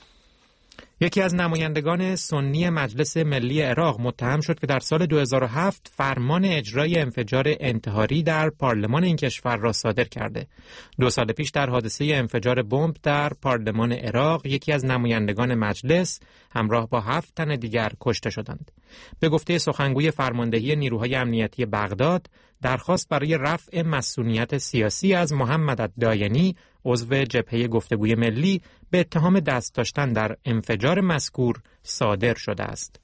یکی از نمایندگان سنی مجلس ملی عراق متهم شد که در سال 2007 فرمان اجرای انفجار انتحاری در پارلمان این کشور را صادر کرده. 2 سال پیش در حادثه انفجار بمب در پارلمان عراق یکی از نمایندگان مجلس همراه با 7 تن دیگر کشته شدند. به گفته سخنگوی فرماندهی نیروهای امنیتی بغداد، درخواست برای رفع مسئولیت سیاسی از محمد الداینی عضو جبهه گفتگوی ملی به اتهام دست داشتن در انفجار مذکور صادر شده است.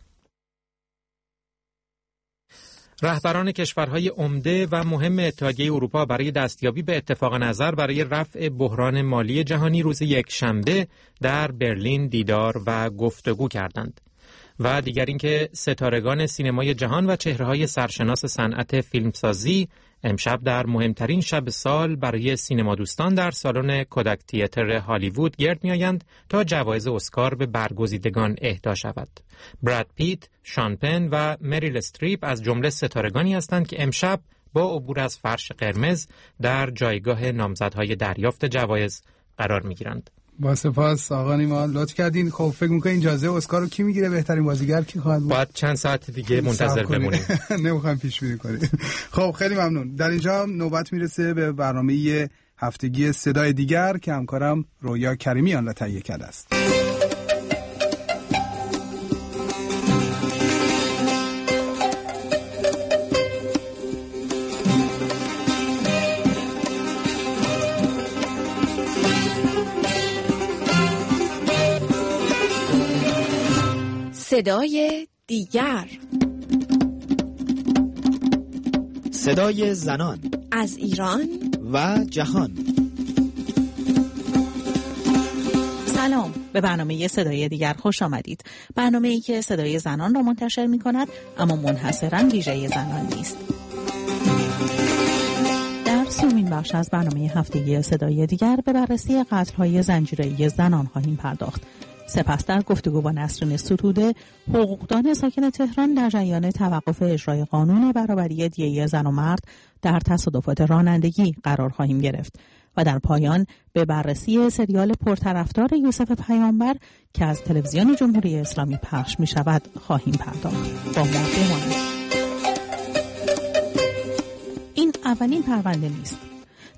رهبران کشورهای عمده و مهم اتحادیه اروپا برای دستیابی به اتفاق نظر برای رفع بحران مالی جهانی روز یکشنبه در برلین دیدار و گفتگو کردند. و دیگر اینکه ستارگان سینمای جهان و چهره‌های سرشناس صنعت فیلمسازی امشب در مهمترین شب سال برای سینما دوستان در سالن کوداک تئاتر هالیوود گرد می‌آیند تا جوایز اسکار به برگزیدگان اهدا شود. براد پیت، شان پن و مریل استریپ از جمله ستارگانی هستند که امشب با عبور از فرش قرمز در جایگاه نامزدهای دریافت جوایز قرار می‌گیرند. با سپاس آقا نیما، لطف کردین. خب فکر می‌کنین این جایزه اسکار رو کی میگیره؟ بهترین بازیگر کی خواهد بود؟ باید چند ساعت دیگه منتظر بمونیم. نمیخوام پیش بینی کنیم. خب خیلی ممنون. در اینجا نوبت میرسه به برنامه هفتگی صدای دیگر که همکارم رویا کریمی آن را تهیه کرده است. صدای دیگر، صدای زنان از ایران و جهان. سلام، به برنامه صدای دیگر خوش آمدید. برنامه‌ای که صدای زنان را منتشر می‌کند اما منحصراً ویژه زنان نیست. در سومین بخش از برنامه هفتگی صدای دیگر به بررسی قتل‌های زنجیره‌ای زنان خواهیم پرداخت. سپس در گفتگو با نسرین ستوده، حقوقدان ساکن تهران در جریان توقف اجرای قانون برابری دیه زن و مرد در تصادفات رانندگی قرار خواهیم گرفت و در پایان به بررسی سریال پرطرفدار یوسف پیامبر که از تلویزیون جمهوری اسلامی پخش می شود خواهیم پرداخت. با ما بمانید. این اولین پرونده نیست.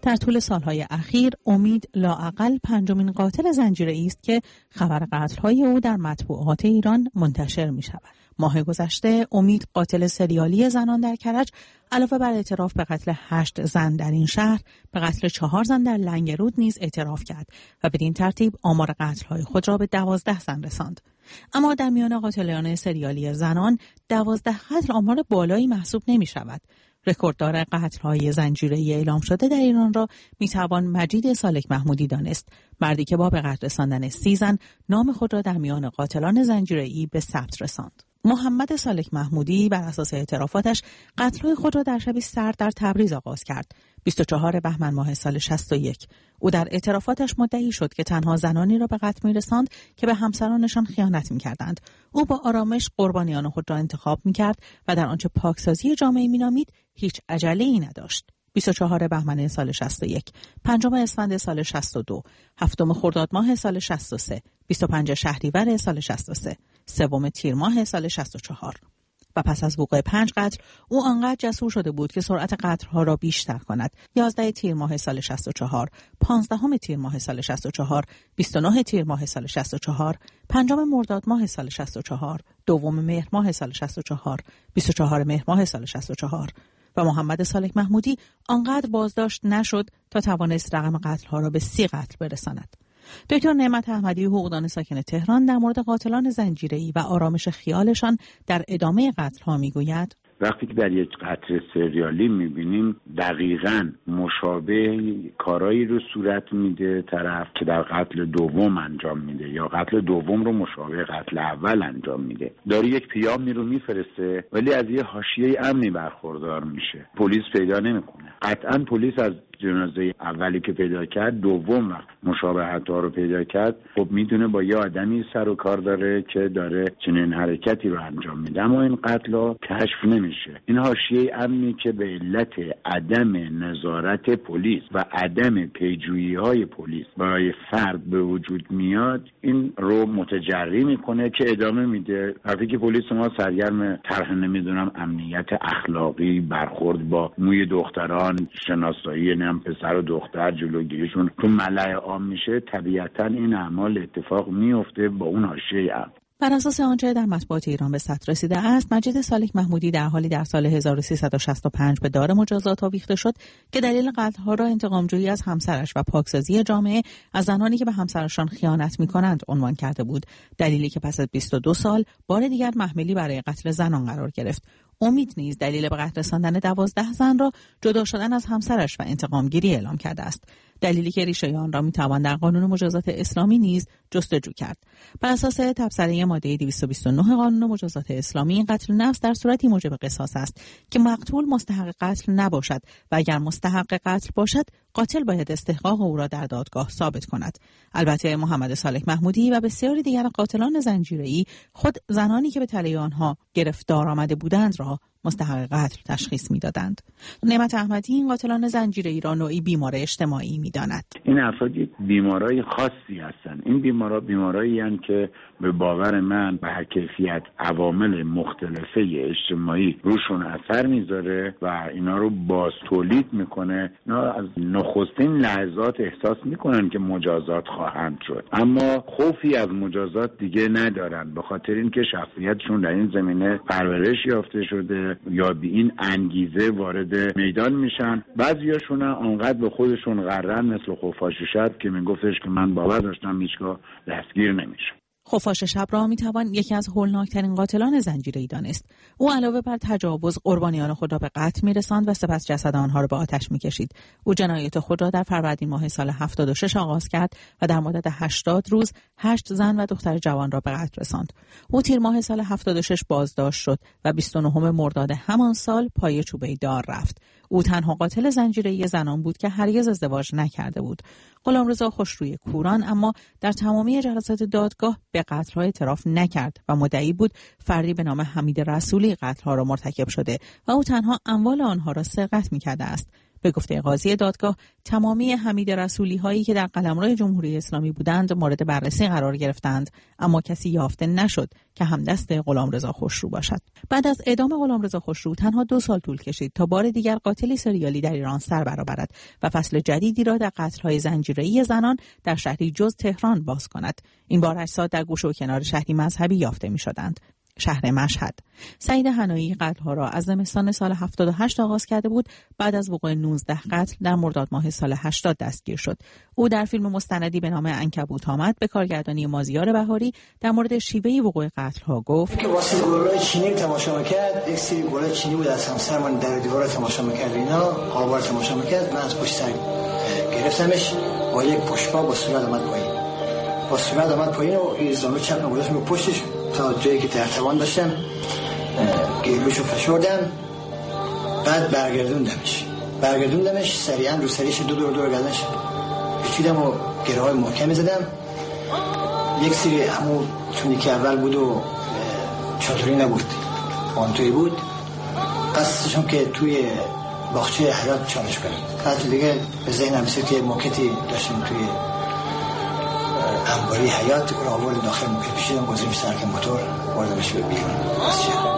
در طول سالهای اخیر امید لااقل پنجمین قاتل زنجیره‌ای است که خبر قتل‌های او در مطبوعات ایران منتشر می‌شود. ماه گذشته امید قاتل سریالی زنان در کرج علاوه بر اعتراف به قتل 8 زن در این شهر به قتل 4 زن در لنگرود نیز اعتراف کرد و بدین ترتیب آمار قتل‌های خود را به 12 زن رساند. اما در میان قاتلان سریالی زنان 12 قتل آمار بالایی محسوب نمی‌شود. رکورددار قتل‌های زنجیره‌ای اعلام شده در ایران را می‌توان مجید سالک محمودی دانست، مردی که با به قتل رساندن 30 زن نام خود را در میان قاتلان زنجیره‌ای به ثبت رساند. محمد سالک محمودی بر اساس اعترافاتش قتل‌های خود را در شبی سرد در تبریز آغاز کرد. 24 بهمن ماه سال 61 او در اعترافاتش مدعی شد که تنها زنانی را به قتل می‌رساند که به همسرانشان خیانت می‌کردند. او با آرامش قربانیان خود را انتخاب می‌کرد و در آنچه پاکسازی جامعه می‌نامید هیچ عجله‌ای نداشت. 24 بهمن سال 61، 5 اسفند سال 62، 7 خرداد ماه سال 63، 25 شهریور سال 63، 3 تیر ماه سال 64. و پس از وقوع 5 قتل او آنقدر جسور شده بود که سرعت قتل‌ها را بیشتر کند. 11 تیر ماه سال 64، 15 تیر ماه سال 64، 29 تیر ماه سال 64، 5 مرداد ماه سال 64، 2 مهر ماه سال 64، 24 مهر ماه سال 64. و محمد سالک محمودی آنقدر بازداشت نشد تا توانست رقم قتل‌ها را به 30 قتل برساند. دکتر نعمت احمدی حقوقدان ساکن تهران در مورد قاتلان زنجیره‌ای و آرامش خیالشان در ادامه قتل‌ها میگوید: وقتی که در یک قتل سریالی میبینیم دقیقاً مشابه کارایی رو صورت میده طرف که در قتل دوم انجام میده یا قتل دوم رو مشابه قتل اول انجام میده. داره یک پیامی رو میفرسته ولی از یه حاشیه امنی برخوردار میشه، پلیس پیدا نمیکنه. قطعاً پلیس از جنازه اولی که پیدا کرد دوم وقت مشابهت‌ها رو پیدا کرد، خب میدونه با یه آدمی سر و کار داره که داره چنین حرکتی رو انجام میده، اما این قتل‌ها کشف نمیشه. این حاشیه امنی که به علت عدم نظارت پلیس و عدم پیجویی‌های پلیس برای فرد به وجود میاد، این رو متجری میکنه که ادامه میده. وقتی که پلیس ما سرگرم طرح نمیدونم امنیت اخلاقی، برخورد با موی دختران، شناسایی پسر و دختر، جلوگیریشون تو ملأ عام میشه، طبیعتاً این اعمال اتفاق میفته با اون حاشیه امن. بر اساس آنچه در مطبوعات ایران به ثبت رسیده است، مجید سالک محمودی در حالی در سال 1365 به دار مجازات آویخته شد که دلیل قتل‌ها را انتقام‌جویی از همسرش و پاکسازی جامعه از زنانی که به همسرشان خیانت می‌کنند عنوان کرده بود، دلیلی که پس از 22 سال بار دیگر محملی برای قتل زنان قرار گرفت. امید نیز دلیل به قتل رساندن 12 زن را جدا شدن از همسرش و انتقامگیری اعلام کرده است، دلیلی که ریشه آن را میتوان در قانون مجازات اسلامی نیز جستجو کرد. بر اساس تبصره ماده 229 قانون مجازات اسلامی، قتل نفس در صورتی موجب قصاص است که مقتول مستحق قتل نباشد و اگر مستحق قتل باشد قاتل باید استحقاق او را در دادگاه ثابت کند. البته محمد سالک محمودی و بسیاری دیگر قاتلان زنجیره‌ای خود زنانی که به تله آنها گرفتار آمده بودند را مستحق قتل تشخیص می‌دادند. نعمت احمدی این قاتلان زنجیره‌ای را نوعی بیمار اجتماعی می‌داند. این افراد بیمارای خاصی هستند. این بیمارایی هستند که به باور من به هر کیفیت عوامل مختلفه اجتماعی روشون اثر میذاره و اینا رو باز تولید میکنه. اینا از نخستین لحظات احساس میکنن که مجازات خواهند شد، اما خوفی از مجازات دیگه ندارن، به خاطر اینکه شخصیتشون در این زمینه پرورش یافته شده یا به این انگیزه وارد میدان میشن. بعضیاشون انقدر به خودشون غرن مثل خفاش شب که میگفتش که من باور داشتم هیچگاه دستگیر نمیشه. خفاش شب را میتوان یکی از هولناکترین قاتلان زنجیره‌ای دانست. او علاوه بر تجاوز قربانیان خود را به قتل میرساند و سپس جسد آنها را به آتش میکشید. او جنایت خود را در فروردین ماه سال 76 آغاز کرد و در مدت 80 روز 8 زن و دختر جوان را به قتل رساند. او تیر ماه سال 76 بازداشت شد و 29 مرداد همان سال پای چوبه دار رفت. او تنها قاتل زنجیره‌ای زنان بود که هرگز ازدواج نکرده بود. غلامرضا خوشروی کوران اما در تمامی جلسات دادگاه به قتل‌ها اعتراف نکرد و مدعی بود فردی به نام حمید رسولی قتل‌ها را مرتکب شده و او تنها اموال آنها را سرقت می‌کرده است. به گفته قاضی دادگاه، تمامی حمید رسولی هایی که در قلمرو جمهوری اسلامی بودند مورد بررسی قرار گرفتند، اما کسی یافته نشد که همدست غلامرضا خوشرو باشد. بعد از اعدام غلامرضا خوشرو تنها 2 سال طول کشید تا بار دیگر قاتلی سریالی در ایران سر برآورد و فصل جدیدی را در قتل‌های زنجیره‌ای زنان در شهری جز تهران باز کند. این بار اجساد در گوشه و کنار شهری مذهبی یافته می‌شدند. شهر مشهد. سعید حنایی قتل‌ها را از زمستان سال 78 آغاز کرده بود. بعد از وقوع 19 قتل در مرداد ماه سال 80 دستگیر شد. او در فیلم مستندی به نام عنکبوت آمد به کارگردانی مازیار بهاری در مورد شیوه وقوع قتل‌ها گفت که واسه گلای چینی تماشا می‌کرد، یک سری گلای چینی بود از همسرمون در دیوار تماشا می‌کرد، اینا آوار تماشا می‌کرد، من از پشت سر گرفتمش با یک پشت‌پا با صورت آمد پایین و این زانو چپ نگذاشتم رو پشتش تا جایی که در توان داشتم گیروشو فشردم، بعد برگردوندمش سریعا رو سریش دور گردنش پیچیدم و گره های محکمی زدم. یک سری همون تونی که اول بود و چادری نبود، پانتویی بود، قصدشون که توی باغچه حیات چالش کنیم. بعد دیگه به ذهنم رسید که موکتی داشتیم توی انباری حیات، اون آورد داخل موکت پیشیدم، گذاریم سرک موتور بردمش به بیرون از شهر.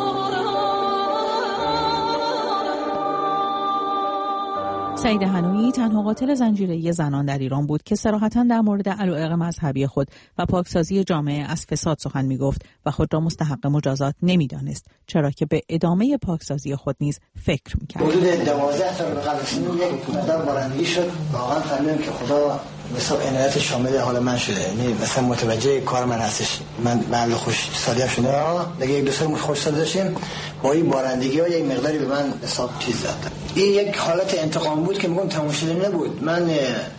سعید حنایی تنها قاتل زنجیره‌ای زنان در ایران بود که صراحتاً در مورد علایق مذهبی خود و پاکسازی جامعه از فساد سخن می‌گفت و خود را مستحق مجازات نمی‌دانست، چرا که به ادامه پاکسازی خود نیز فکر می‌کرد. حدود 12 تا به قبل سنین یک مقدار بارندگی شد، واقعاً فهمیدم که خدا مثلا عنایت شامل حال من شده، یعنی مثلا متوجه کار من هستش. من بعد خوش سالی شده، دیگه یک دو سال خوش سال داشتیم، با این بارندگی‌ها یک مقداری به من حساب چیز داد. این یک حالت انتقام بود که میگم تمام شده نبود. من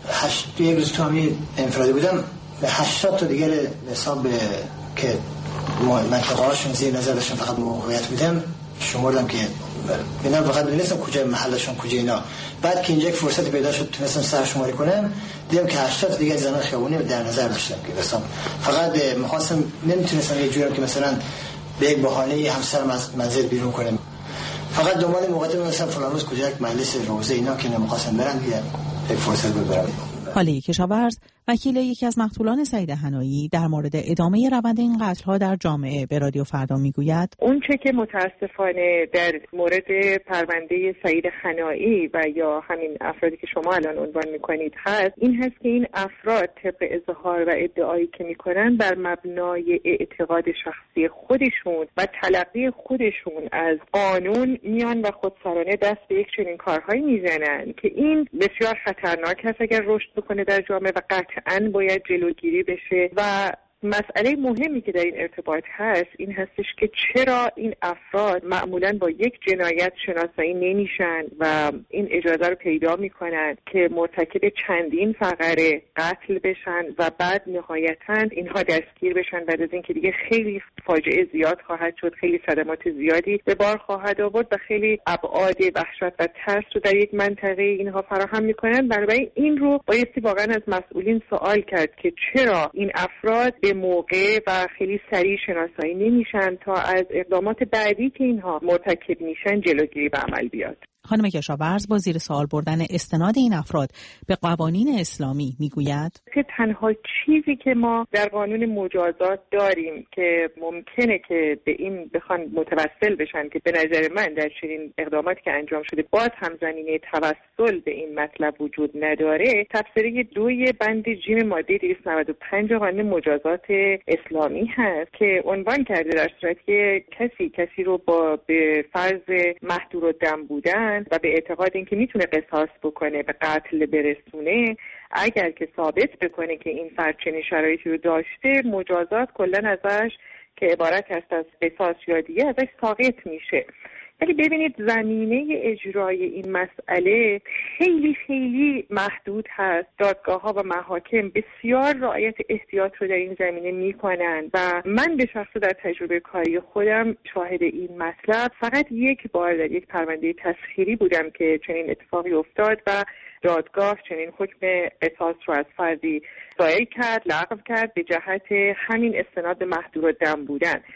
یک روز تو همین انفرادی بودم، به 80 تا دیگه حساب که منطقه‌هاشون زیر نظر داشتم فقط موقعیت بودم شمردم که ببینم فقط بدونستم کجای محلشون کجا اینا. بعد که اینجا یک فرصتی پیدا شد تونستم سرشماری کنم، دیدم که 80 دیگه زنان خیابونی در نظر داشتم که مثلا فقط می‌خواستم، نمیتونستم یه جوری که مثلا به یک بهانه همسرم از منزل بیرون کنم، فقط دنبال موقعیت مثلا فلان روز کجا یک مجلس روزه اینا که نمی‌خواستم برن دیگه یک فرصت ببرم. حالی کشاورز وکیل یکی از مقتولان سعید حنایی در مورد ادامه روند این قتل‌ها در جامعه به رادیو فردا میگوید اون چه که متاسفانه در مورد پرونده سعید حنایی و یا همین افرادی که شما الان عنوان میکنید هست، این هست که این افراد طبق اظهار و ادعایی که میکنن بر مبنای اعتقاد شخصی خودشون و تلقی خودشون از قانون میان و خودسرانه دست به یک چنین کارهایی میزنن که این بسیار خطرناک هست اگر رشد بکنه در جامعه و قطعاً باید جلوگیری بشه. و مسئله مهمی که در این ارتباط هست این هستش که چرا این افراد معمولاً با یک جنایت شناسایی نمیشن و این اجازه رو پیدا میکنن که مرتکب چندین فقره قتل بشن و بعد نهایتاً اینها دستگیر بشن بعد از اینکه دیگه خیلی فاجعه زیاد خواهد شد، خیلی صدمات زیادی به بار خواهد آورد و خیلی ابعاد وحشت و ترس رو در یک منطقه اینها فراهم میکنن. برای این رو بایستی واقعاً از مسئولین سوال کرد که چرا این افراد به موقع و خیلی سریع شناسایی نمیشن تا از اقدامات بعدی که اینها مرتکب میشن جلوگیری به عمل بیاد. خانم کشاورز با زیر سوال بردن استناد این افراد به قوانین اسلامی میگوید که تنها چیزی که ما در قانون مجازات داریم که ممکنه که به این بخوان متوسل بشن که به نظر من در چنین اقداماتی که انجام شده باز هم زمینه توسل به این مطلب وجود نداره، تفسیری 2 بند جیم ماده 295 قانون مجازات اسلامی هست که عنوان کرده در صورتی که کسی رو با به فرض محدودالدم بودن و به اعتقاد اینکه میتونه قصاص بکنه به قتل برسونه، اگر که ثابت بکنه که این فرد چنین شرایطی رو داشته، مجازات کلا ازش که عبارت هست از قصاص یا دیگه ازش ساقط میشه. ولی ببینید زمینه اجرای این مسئله خیلی خیلی محدود هست. دادگاه‌ها و محاکم بسیار رعایت احتیاط رو در این زمینه میکنن و من به شخص در تجربه کاری خودم شاهد این مطلب فقط یک بار در یک پرونده تسخیری بودم که چنین اتفاقی افتاد و دادگاه چنین حکم قصاص رو از فردی صادر کرد، لغو کرد به جهت همین استناد محدودالدم بودن.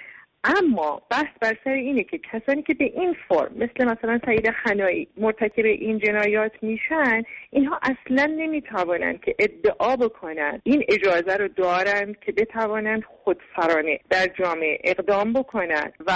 اما بحث بر سر اینه که کسانی که به این فرم مثلا سعید خنایی مرتکب این جنایات میشن، اینها اصلا نمیتوانند که ادعا بکنن این اجازه رو دارن که بتوانند خودسرانه در جامعه اقدام بکنن و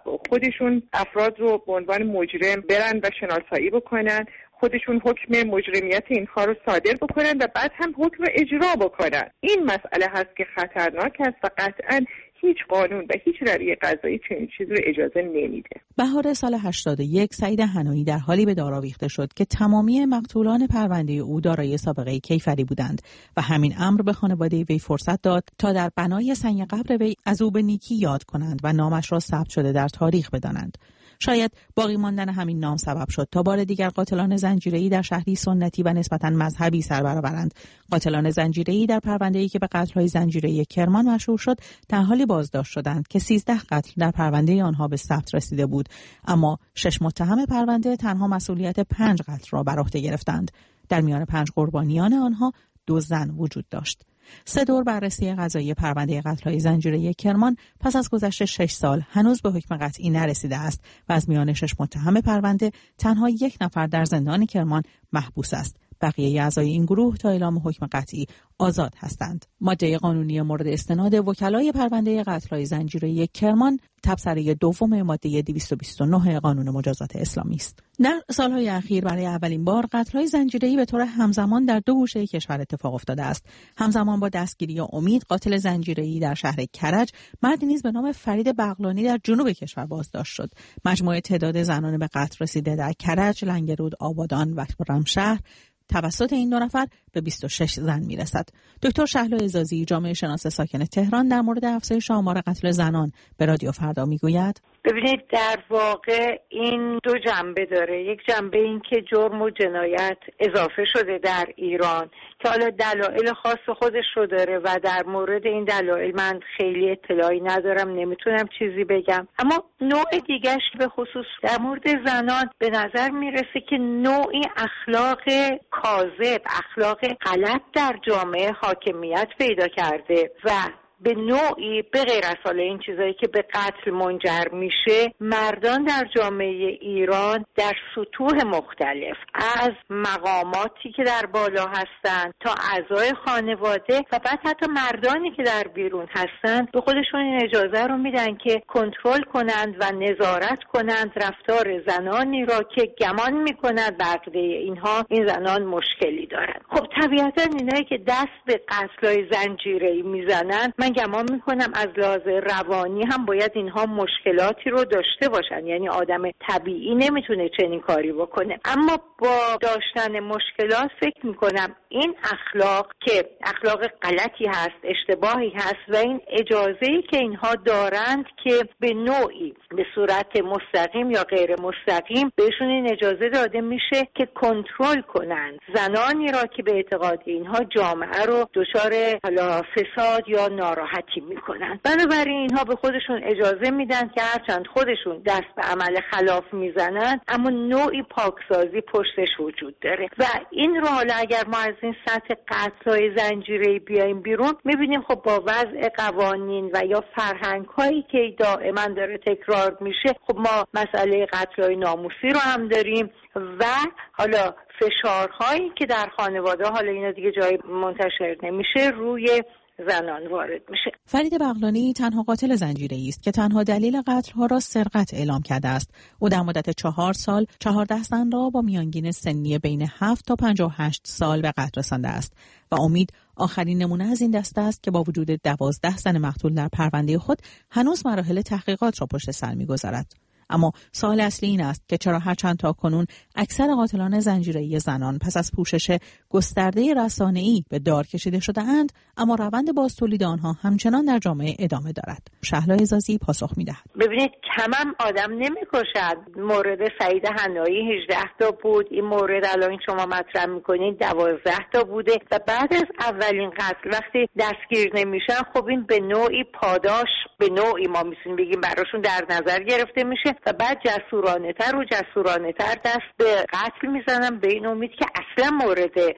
خودشون افراد رو به عنوان مجرم برن و شناسایی بکنن، خودشون حکم مجرمیت اینها رو صادر بکنن و بعد هم حکم اجرا بکنن. این مسئله هست که خطرناک است و قطعاً هیچ قانون و هیچ رویه قضایی چنین چیزی رو اجازه نمیده. بهار سال 81 سعید حنایی در حالی به دار آویخته شد که تمامی مقتولان پرونده او دارای سابقه کیفری بودند و همین امر به خانواده وی فرصت داد تا در بنای سنگ قبر وی از او به نیکی یاد کنند و نامش را ثبت شده در تاریخ بدانند. شاید باقی ماندن همین نام سبب شد تا بار دیگر قاتلان زنجیره‌ای در شهری سنتی و نسبتاً مذهبی سر برآورند. قاتلان زنجیره‌ای در پرونده‌ای که به قتل‌های زنجیره‌ای کرمان مشهور شد، در حالی بازداشت شدند که 13 قتل در پرونده آنها به ثبت رسیده بود، اما 6 متهم پرونده تنها مسئولیت 5 قتل را بر عهده گرفتند. در میان 5 قربانیان آنها 2 زن وجود داشت. 3 دور بررسی قضایی پرونده قتل‌های زنجیره‌ای کرمان پس از گذشت 6 سال هنوز به حکم قطعی نرسیده است و از میان 6 متهم پرونده تنها 1 نفر در زندان کرمان محبوس است. بقیه اعضای این گروه تا اعلام حکم قطعی آزاد هستند. ماده قانونی مورد استناد وکلای پرونده قتل‌های زنجیره‌ای کرمان تبصره دوم ماده 229 قانون مجازات اسلامی است. در سالهای اخیر برای اولین بار قتل‌های زنجیره‌ای به طور همزمان در 2 گوشه کشور اتفاق افتاده است. همزمان با دستگیری امید، قاتل زنجیره‌ای در شهر کرج، مردی نیز به نام فرید بغلانی در جنوب کشور بازداشت شد. مجموع تعداد زنان به قتل رسیده در کرج، لنگرود، آبادان و رمشهر توسط این 2 نفر به 26 زن میرسد. دکتر شهلا عزازی، جامعه شناس ساکن تهران، در مورد افزایش آمار قتل زنان به رادیو فردا میگوید: ببینید، در واقع این 2 جنبه داره. یک جنبه این که جرم و جنایت اضافه شده در ایران که حالا دلایل خاص خودش رو داره و در مورد این دلایل من خیلی اطلاعی ندارم، نمیتونم چیزی بگم. اما نوع دیگهش به خصوص در مورد زنان به نظر میرسه که نوعی اخلاق کاذب، اخلاق غلط در جامعه حاکمیت پیدا کرده و به نوعی به غیر از حالا این چیزایی که به قتل منجر میشه، مردان در جامعه ایران در سطوح مختلف، از مقاماتی که در بالا هستن تا اعضای خانواده و بعد حتی مردانی که در بیرون هستن، به خودشون این اجازه رو میدن که کنترل کنند و نظارت کنند رفتار زنانی را که گمان میکنند بقیه اینها این زنان مشکلی دارن. خب طبیعتا اینایی که دست به قتل‌های زنجیره‌ای میزنن، من گمان میکنم از لحاظ روانی هم باید اینها مشکلاتی رو داشته باشن، یعنی آدم طبیعی نمیتونه چنین کاری بکنه. اما با داشتن مشکلات فکر میکنم این اخلاق که اخلاق غلطی هست، اشتباهی هست و این اجازه‌ای که اینها دارند که به نوعی به صورت مستقیم یا غیر مستقیم بهشون این اجازه داده میشه که کنترل کنند زنانی را که به اعتقاد اینها جامعه رو دچار حالا فساد یا ناراحتی میکنن. بنابراین اینها به خودشون اجازه میدن که هرچند خودشون دست به عمل خلاف میزنن، اما نوعی پاکسازی پشتش وجود داره و این رو حالا اگر ما از این سطح قتل‌های زنجیره‌ای بیایم بیرون، میبینیم خب با وضع قوانین و یا فرهنگ‌هایی که دائما داره تکرار میشه، خب ما مسئله قتل‌های ناموسی رو هم داریم و حالا فشارهایی که در خانواده، حالا اینا دیگه جای منتشر نمیشه، روی زنان وارد میشه. فرید بغلانی تنها قاتل زنجیره‌ای است که تنها دلیل قتل‌ها را سرقت اعلام کرده است. او در مدت 4 سال 14 زن را با میانگین سنی بین 7 تا 58 سال به قتل رسانده است و امید آخرین نمونه از این دسته است که با وجود 12 زن مقتول در پرونده خود هنوز مراحل تحقیقات را پشت سر می‌گذارد. اما سوال اصلی این است که چرا هرچند تاکنون اکثر قاتلان زنجیره‌ای زنان پس از پوشش گسترده رسانه‌ای به دار کشیده شده‌اند، اما روند بازتولید آنها همچنان در جامعه ادامه دارد. شهلا عزازی پاسخ می‌دهد: ببینید، کمم آدم نمی‌کشد. مورد سعید حنایی 18 تا بود، این مورد الان شما مطرح می‌کنید 12 تا بوده و بعد از اولین قتل وقتی دستگیر نمیشن، خب این به نوعی پاداش، به نوعی ما می‌تونیم بگیم براشون در نظر گرفته میشه و بعد جسورانه‌تر و جسورانه‌تر دست به قتل میزنن به این امید که اصلا مورد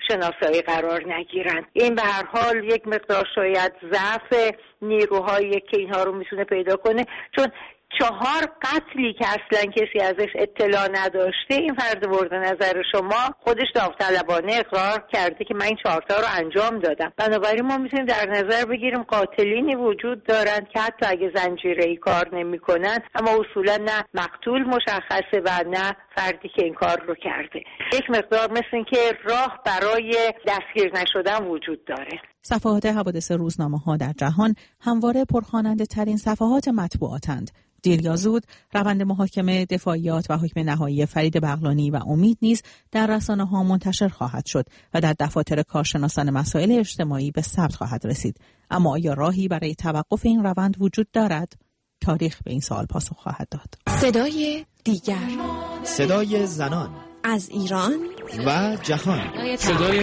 شناسایی قرار نگیرن. این به هر حال یک مقدار شاید ضعف نیروهایی که اینها رو میتونه پیدا کنه، چون 4 قتلی که اصلا کسی ازش اطلاع نداشته این فرد مورد نظر شما خودش داوطلبانه اقرار کرده که من این 4 تا رو انجام دادم. بنابراین ما میتونیم در نظر بگیریم قاتلینی وجود دارند که حتی اگه زنجیره‌ای کار نمی‌کنن اما اصولا نه مقتول مشخصه و نه فردی که این کار رو کرده. یک مقدار مثل این که راه برای دستگیر نشدن وجود داره. صفحات حوادث روزنامه‌ها در جهان همواره پرخواننده ترین صفحات مطبوعاتند. دیر یا زود روند محاکمه، دفاعیات و حکم نهایی فرید بغلانی و امید نیز در رسانه‌ها منتشر خواهد شد و در دفاتر کارشناسان مسائل اجتماعی به ثبت خواهد رسید. اما آیا راهی برای توقف این روند وجود دارد؟ تاریخ به این سوال پاسخ خواهد داد. صدای دیگر، صدای زنان از ایران و جهان. صدای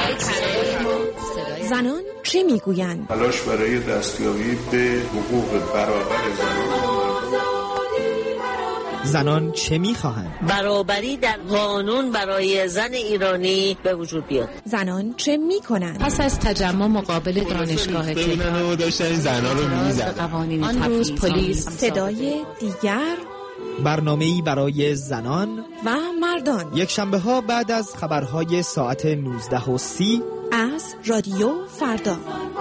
زنان چه میگویند؟ تلاش برای دستیابی به حقوق برابر زنان چه میخواهند؟ برابری در قانون برای زن ایرانی به وجود بیاد. زنان چه میکنند؟ پس از تجمع مقابل دانشگاه تهران داشتن زنان رو میزدن. آن روز پلیس. صدای دیگر، برنامه‌ای برای زنان و مردان، یک شنبه ها بعد از خبرهای ساعت 19:30 از رادیو فردا.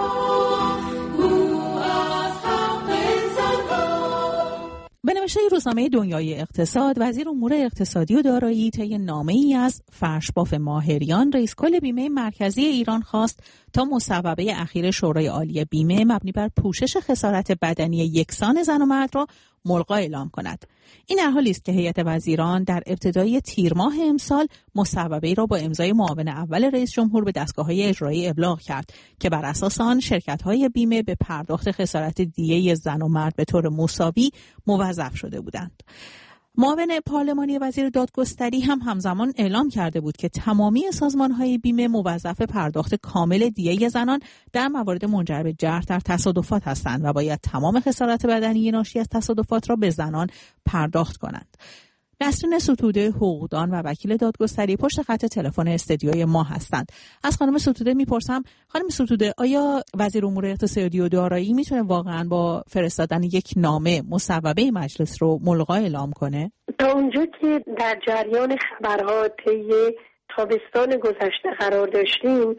به نوشته روزنامه دنیای اقتصاد، وزیر امور اقتصادی و دارایی طی نامه‌ای از فرشباف ماهریان رئیس کل بیمه مرکزی ایران خواست تا مصوبه اخیر شورای عالی بیمه مبنی بر پوشش خسارت بدنی یکسان زن و مرد را ملغا اعلام کند. این در حالی است که هیئت وزیران در ابتدای تیر ماه امسال مصوبه‌ای را با امضای معاون اول رئیس جمهور به دستگاه‌های اجرایی ابلاغ کرد که بر اساس آن شرکت‌های بیمه به پرداخت خسارت دیه زن و مرد به طور مساوی موظف شده بودند. معاون پارلمانی وزیر دادگستری هم همزمان اعلام کرده بود که تمامی سازمان‌های بیمه موظف پرداخت کامل دیه زنان در موارد منجر به جرح در تصادفات هستند و باید تمام خسارت بدنی ناشی از تصادفات را به زنان پرداخت کنند. نسرین ستوده، حقوقدان و وکیل دادگستری پشت خط تلفن استدیوی ما هستند. از خانم ستوده میپرسم، خانم ستوده، آیا وزیر امور اقتصادی و دارایی میتونه واقعا با فرستادن یک نامه مصوبه مجلس رو ملغا اعلام کنه؟ تا اونجا که در جریان خبرها طی تابستان گذشته قرار داشتیم،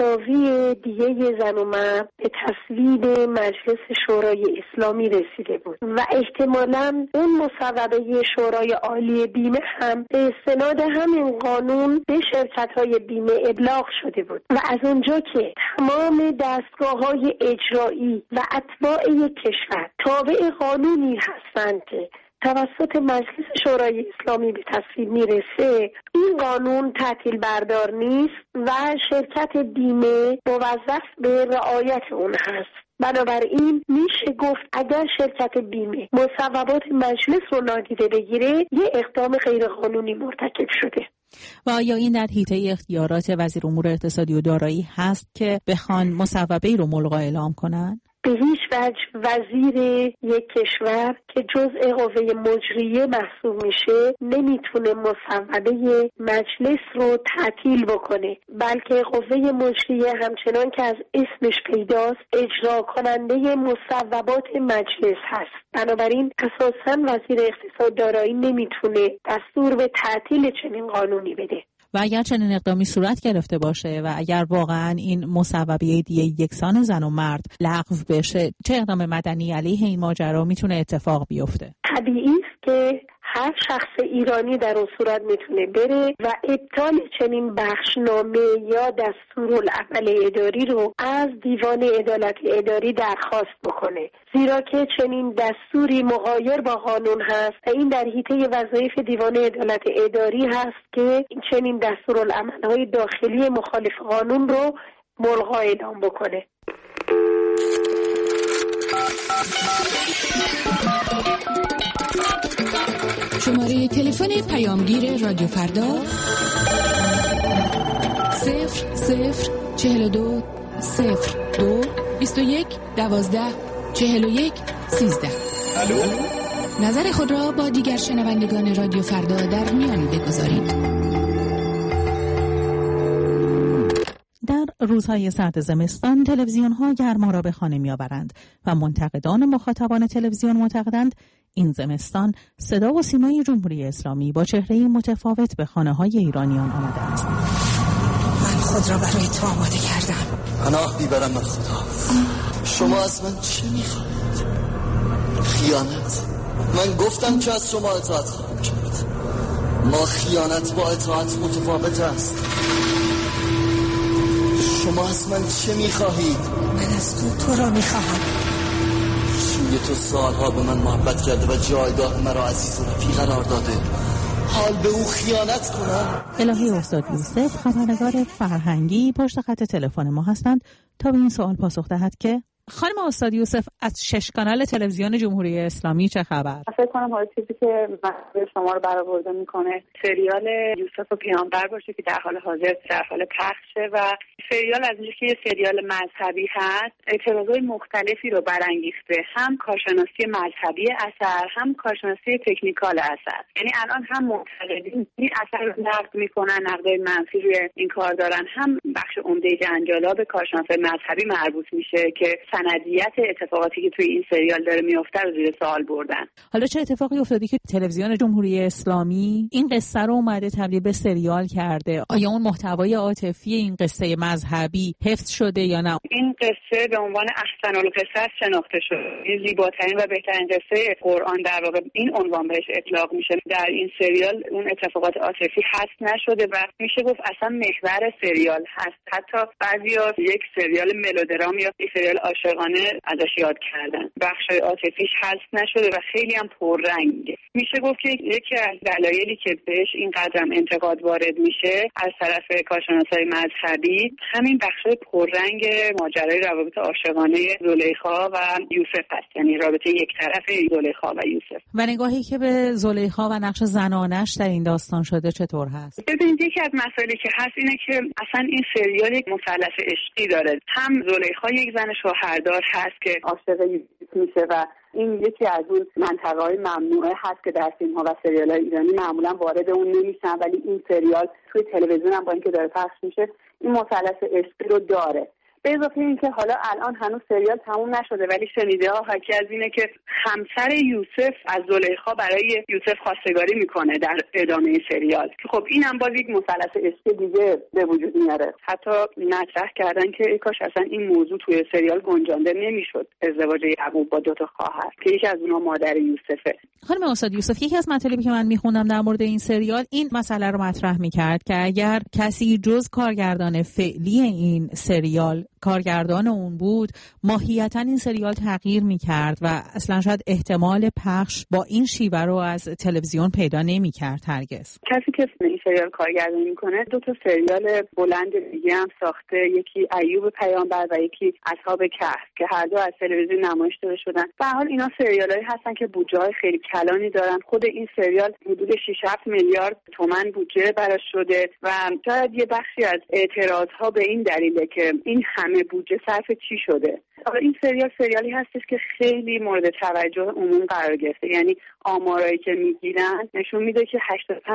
تساوی دیه زن و مرد به تصویب مجلس شورای اسلامی رسیده بود و احتمالاً اون مصوبه شورای عالی بیمه هم به استناد همین قانون به شرکت‌های بیمه ابلاغ شده بود و از اونجا که تمام دستگاه‌های اجرایی و اتباع یک کشور تابع قانونی هستند که توسط مجلس شورای اسلامی به تصویب میرسه، این قانون تعطیل بردار نیست و شرکت بیمه موظف به رعایت اون هست. بنابراین میشه گفت اگر شرکت بیمه مصوبات مجلس رو نادیده بگیره، یه اقدام غیرقانونی مرتکب شده. و آیا این در حیطه اختیارات وزیر امور اقتصادی و دارایی هست که بخوان مصوبه‌ای رو ملغا اعلام کنن؟ به هیچ وجه وزیر یک کشور که جزء قوه مجریه محسوب میشه نمیتونه مصوبه مجلس رو تعطیل بکنه، بلکه قوه مجریه همچنان که از اسمش پیداست اجرا کننده مصوبات مجلس هست. بنابراین اساساً وزیر اقتصاد دارایی نمیتونه دستور به تعطیل چنین قانونی بده. و اگر چنین اقدامی صورت گرفته باشه و اگر واقعا این مصوبه دیه یکسان زن و مرد لغو بشه، چه اقدام مدنی علیه این ماجرا میتونه اتفاق بیفته؟ طبیعی است که هر شخص ایرانی در اون صورت میتونه بره و ابطال چنین بخشنامه یا دستورالعمل اداری رو از دیوان عدالت اداری درخواست بکنه، زیرا که چنین دستوری مغایر با قانون هست و این در حیطه وظایف دیوان عدالت اداری هست که چنین دستورالعمل‌های داخلی مخالف قانون رو ملغا اعلام بکنه. شماره تلفن پیامگیر رادیو فردا 0042 02 21 12 41 13. الو، نظر خود را با دیگر شنوندگان رادیو فردا در میان بگذارید. روزهای سرد زمستان تلویزیون‌ها گرما را به خانه می‌آورند و منتقدان و مخاطبان تلویزیون معتقدند این زمستان صدا و سیمای جمهوری اسلامی با چهره‌ای متفاوت به خانه‌های ایرانیان آمده است. من خود را برای تو آماده کردم. پناه میبرم من خدا. شما از من چه میخواهید؟ خیانت. من گفتم که از شما اطاعت خواهم کرد. ما خیانت با اطاعت متفاوت است. شما از من چه میخواهید؟ من از تو را میخواهم. چون تو سالها به من محبت کرده و جایگاه مرا عزیز و رفیق قرار داده، حال به او خیانت کنم؟ الهی استاد یوسف خبرنگار فرهنگی پشت خط تلفن ما هستند تا به این سوال پاسخ دهد که خانم استاد یوسف از 6 کانال تلویزیون جمهوری اسلامی چه خبر؟ فکر کنم حالا چیزی که مسئله شما رو برآورده میکنه سریال یوسف و پیامبر باشه که در حال حاضر در حال پخشه و سریال از اینجا که یه سریال مذهبی هست اعتراضای مختلفی رو برانگیخته، هم کارشناسی مذهبی اثر هم کارشناسی تکنیکال اثر. یعنی الان هم معتقدین این اثر رو نقد میکنن، نقدای منفی روی این کار دارن، هم بخش عمده جنجالا به کارشناسای مذهبی مربوط میشه که سندیت اتفاقاتی که توی این سریال داره میفته رو زیر سوال بردن. حالا چه اتفاقی افتادی که تلویزیون جمهوری اسلامی این قصه رو اومده تبدیل به سریال کرده؟ آیا اون محتوای عاطفی این قصه مذهبی حفظ شده یا نه؟ این قصه به عنوان احسن القصص شناخته شده، زیباترین و بهترین قصه قرآن در واقع این عنوان بهش اطلاق میشه. در این سریال اون اتفاقات عاطفی حذف نشده و میشه گفت اصلا محور سریال هست. حتی بعضیا یک سریال ملودرام یا یک سریال عاشقانه ازش یاد کردن. بخشای عاطفیش حذف نشده و خیلی هم پررنگه. میشه گفت که یکی از دلایلی که بهش این قدم انتقاد وارد میشه از طرف کارشناسای مذهبی همین بخشای پررنگ ماجرای روابط عاشقانه زلیخا و یوسف هست، یعنی رابطه یک طرفه زلیخا و یوسف. و نگاهی که به زلیخا و نقش زنانش در این داستان شده چطور هست؟ ببینید یکی از مسائلی که هست اینه که اصلا این سریال یک مثلث عشقی داره. هم زلیخا یک زن شوهردار هست که عاشق یوسف میشه و این یکی از اون منطقه‌های ممنوعه هست که در فیلم‌ها و سریال‌های ایرانی معمولا وارد اون نمیشن، ولی این سریال توی تلویزیون هم با اینکه داره پخش میشه این مثلث عشقی رو داره. به اضافه اینکه حالا الان هنوز سریال تموم نشده ولی شنیده ها حاکی از اینه که همسر یوسف از زلیخا برای یوسف خواستگاری میکنه در ادامه سریال. خب این هم باز یک مثلث عشقی دیگه به وجود میاره. حتی مطرح کردن که ای کاش اصلا این موضوع توی سریال گنجانده نمیشد، ازدواج یعقوب با 2 خواهر که یکی از اونها مادر یوسفه. خانم استاد یوسف، یکی از مطالبی که من میخوندم در مورد این سریال این مسئله رو مطرح میکرد که اگر کسی جز کارگردان فعلی این سریال کارگردان اون بود ماهیتاً این سریال تغییر میکرد و اصلا شاید احتمال پخش با این شیوه رو از تلویزیون پیدا نمیکرد هرگز. کسی که این سریال کارگردانی میکنه 2 سریال بلند دیگه هم ساخته، یکی ایوب پیامبر و یکی اصحاب کهف که هر دو از تلویزیون نمایش داده شدن. به هر حال اینا سریالایی هستن که بودجه‌های خیلی کلانی دارن. خود این سریال حدود 6-7 میلیارد تومان بودجه براش شده و شاید یه بخشی از اعتراضها به این دلیله که این همه بودجه صرف چی شده. این سریالی هستش که خیلی مورد توجه عموم قرار گرفته. یعنی آمارایی که میگیرن نشون میده که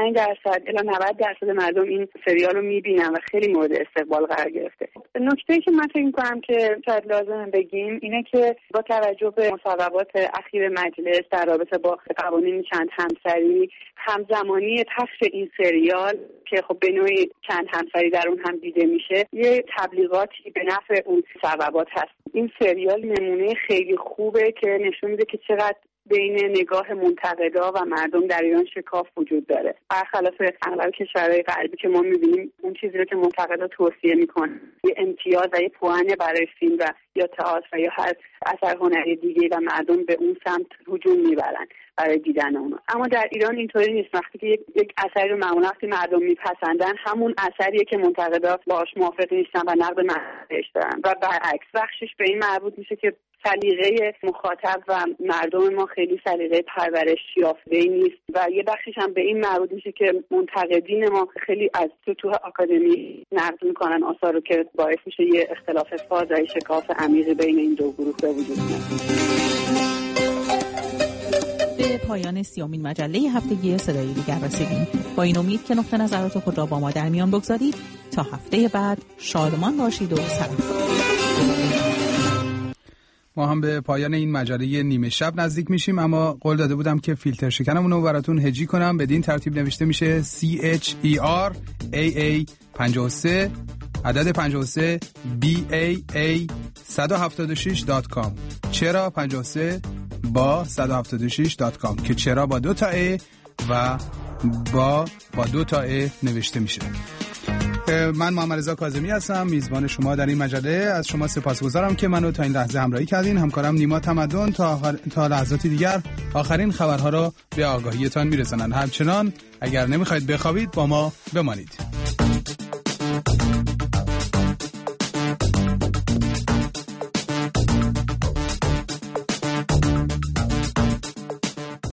85% الی 90% مردم این سریال رو میبینن و خیلی مورد استقبال قرار گرفته. نکته‌ای که من فکر می‌کنم که شاید لازمه بگیم اینه که با توجه به مصوبات اخیر مجلس در رابطه با قوانین چند همسری، همزمانی پخش این سریال که خب به نوعی چند همسری در اون هم دیده میشه، یه تبلیغاتی به نفع اون مصوبات هست. این سریال نمونه خیلی خوبه که نشون میده که چقدر بین نگاه منتقدا و مردم در ایران شکاف وجود داره. برخلاف اغلب کشورهای غربی که ما می‌بینیم اون چیزی رو که منتقدا توصیه میکنن یه امتیاز و یه پوانه برای فیلم و یا تئاتر و یا هر اثر هنری دیگه و مردم به اون سمت هجوم میبرن برای دیدن اون. اما در ایران اینطوری نیست. وقتی که یک اثری رو معمولا وقتی مردم میپسندن همون اثریه که منتقدا باهاش موافق نیستن و نقد منفیش دارن و برعکس. بخشش به این مربوط میشه که سلیقه مخاطب و مردم ما خیلی سلیقه پرورش یافته‌ای نیست و یه بخشش هم به این مربوط میشه که منتقدین ما خیلی از سطوح آکادمی نقد میکنن آثار رو که باعث میشه یه اختلاف فاز و شکاف عمیقی بین این 2 گروه به وجود بیاد. به پایان 30مین مجله هفتگی صدای دیگر رسیدیم. با این امید که نقطه نظرات خود را با ما در میان بگذارید. تا هفته بعد شادمان باشید و سلام. ما هم به پایان این مجله نیمه شب نزدیک میشیم، اما قول داده بودم که فیلتر شکنمون رو براتون هجی کنم. بدین ترتیب نوشته میشه CHERAA53 عدد 53 BAA176.com. چرا 53 با 176.com که چرا با 2 تا ای و با 2 تا ای نوشته میشه. من محمد رضا کاظمی هستم، میزبان شما در این مجله. از شما سپاسگزارم که منو تا این لحظه همراهی کردین. همکارم نیما تمدن تا لحظاتی دیگر آخرین خبرها را به آگاهیتان میرسانند. همچنان اگر نمیخواید بخوابید با ما بمانید.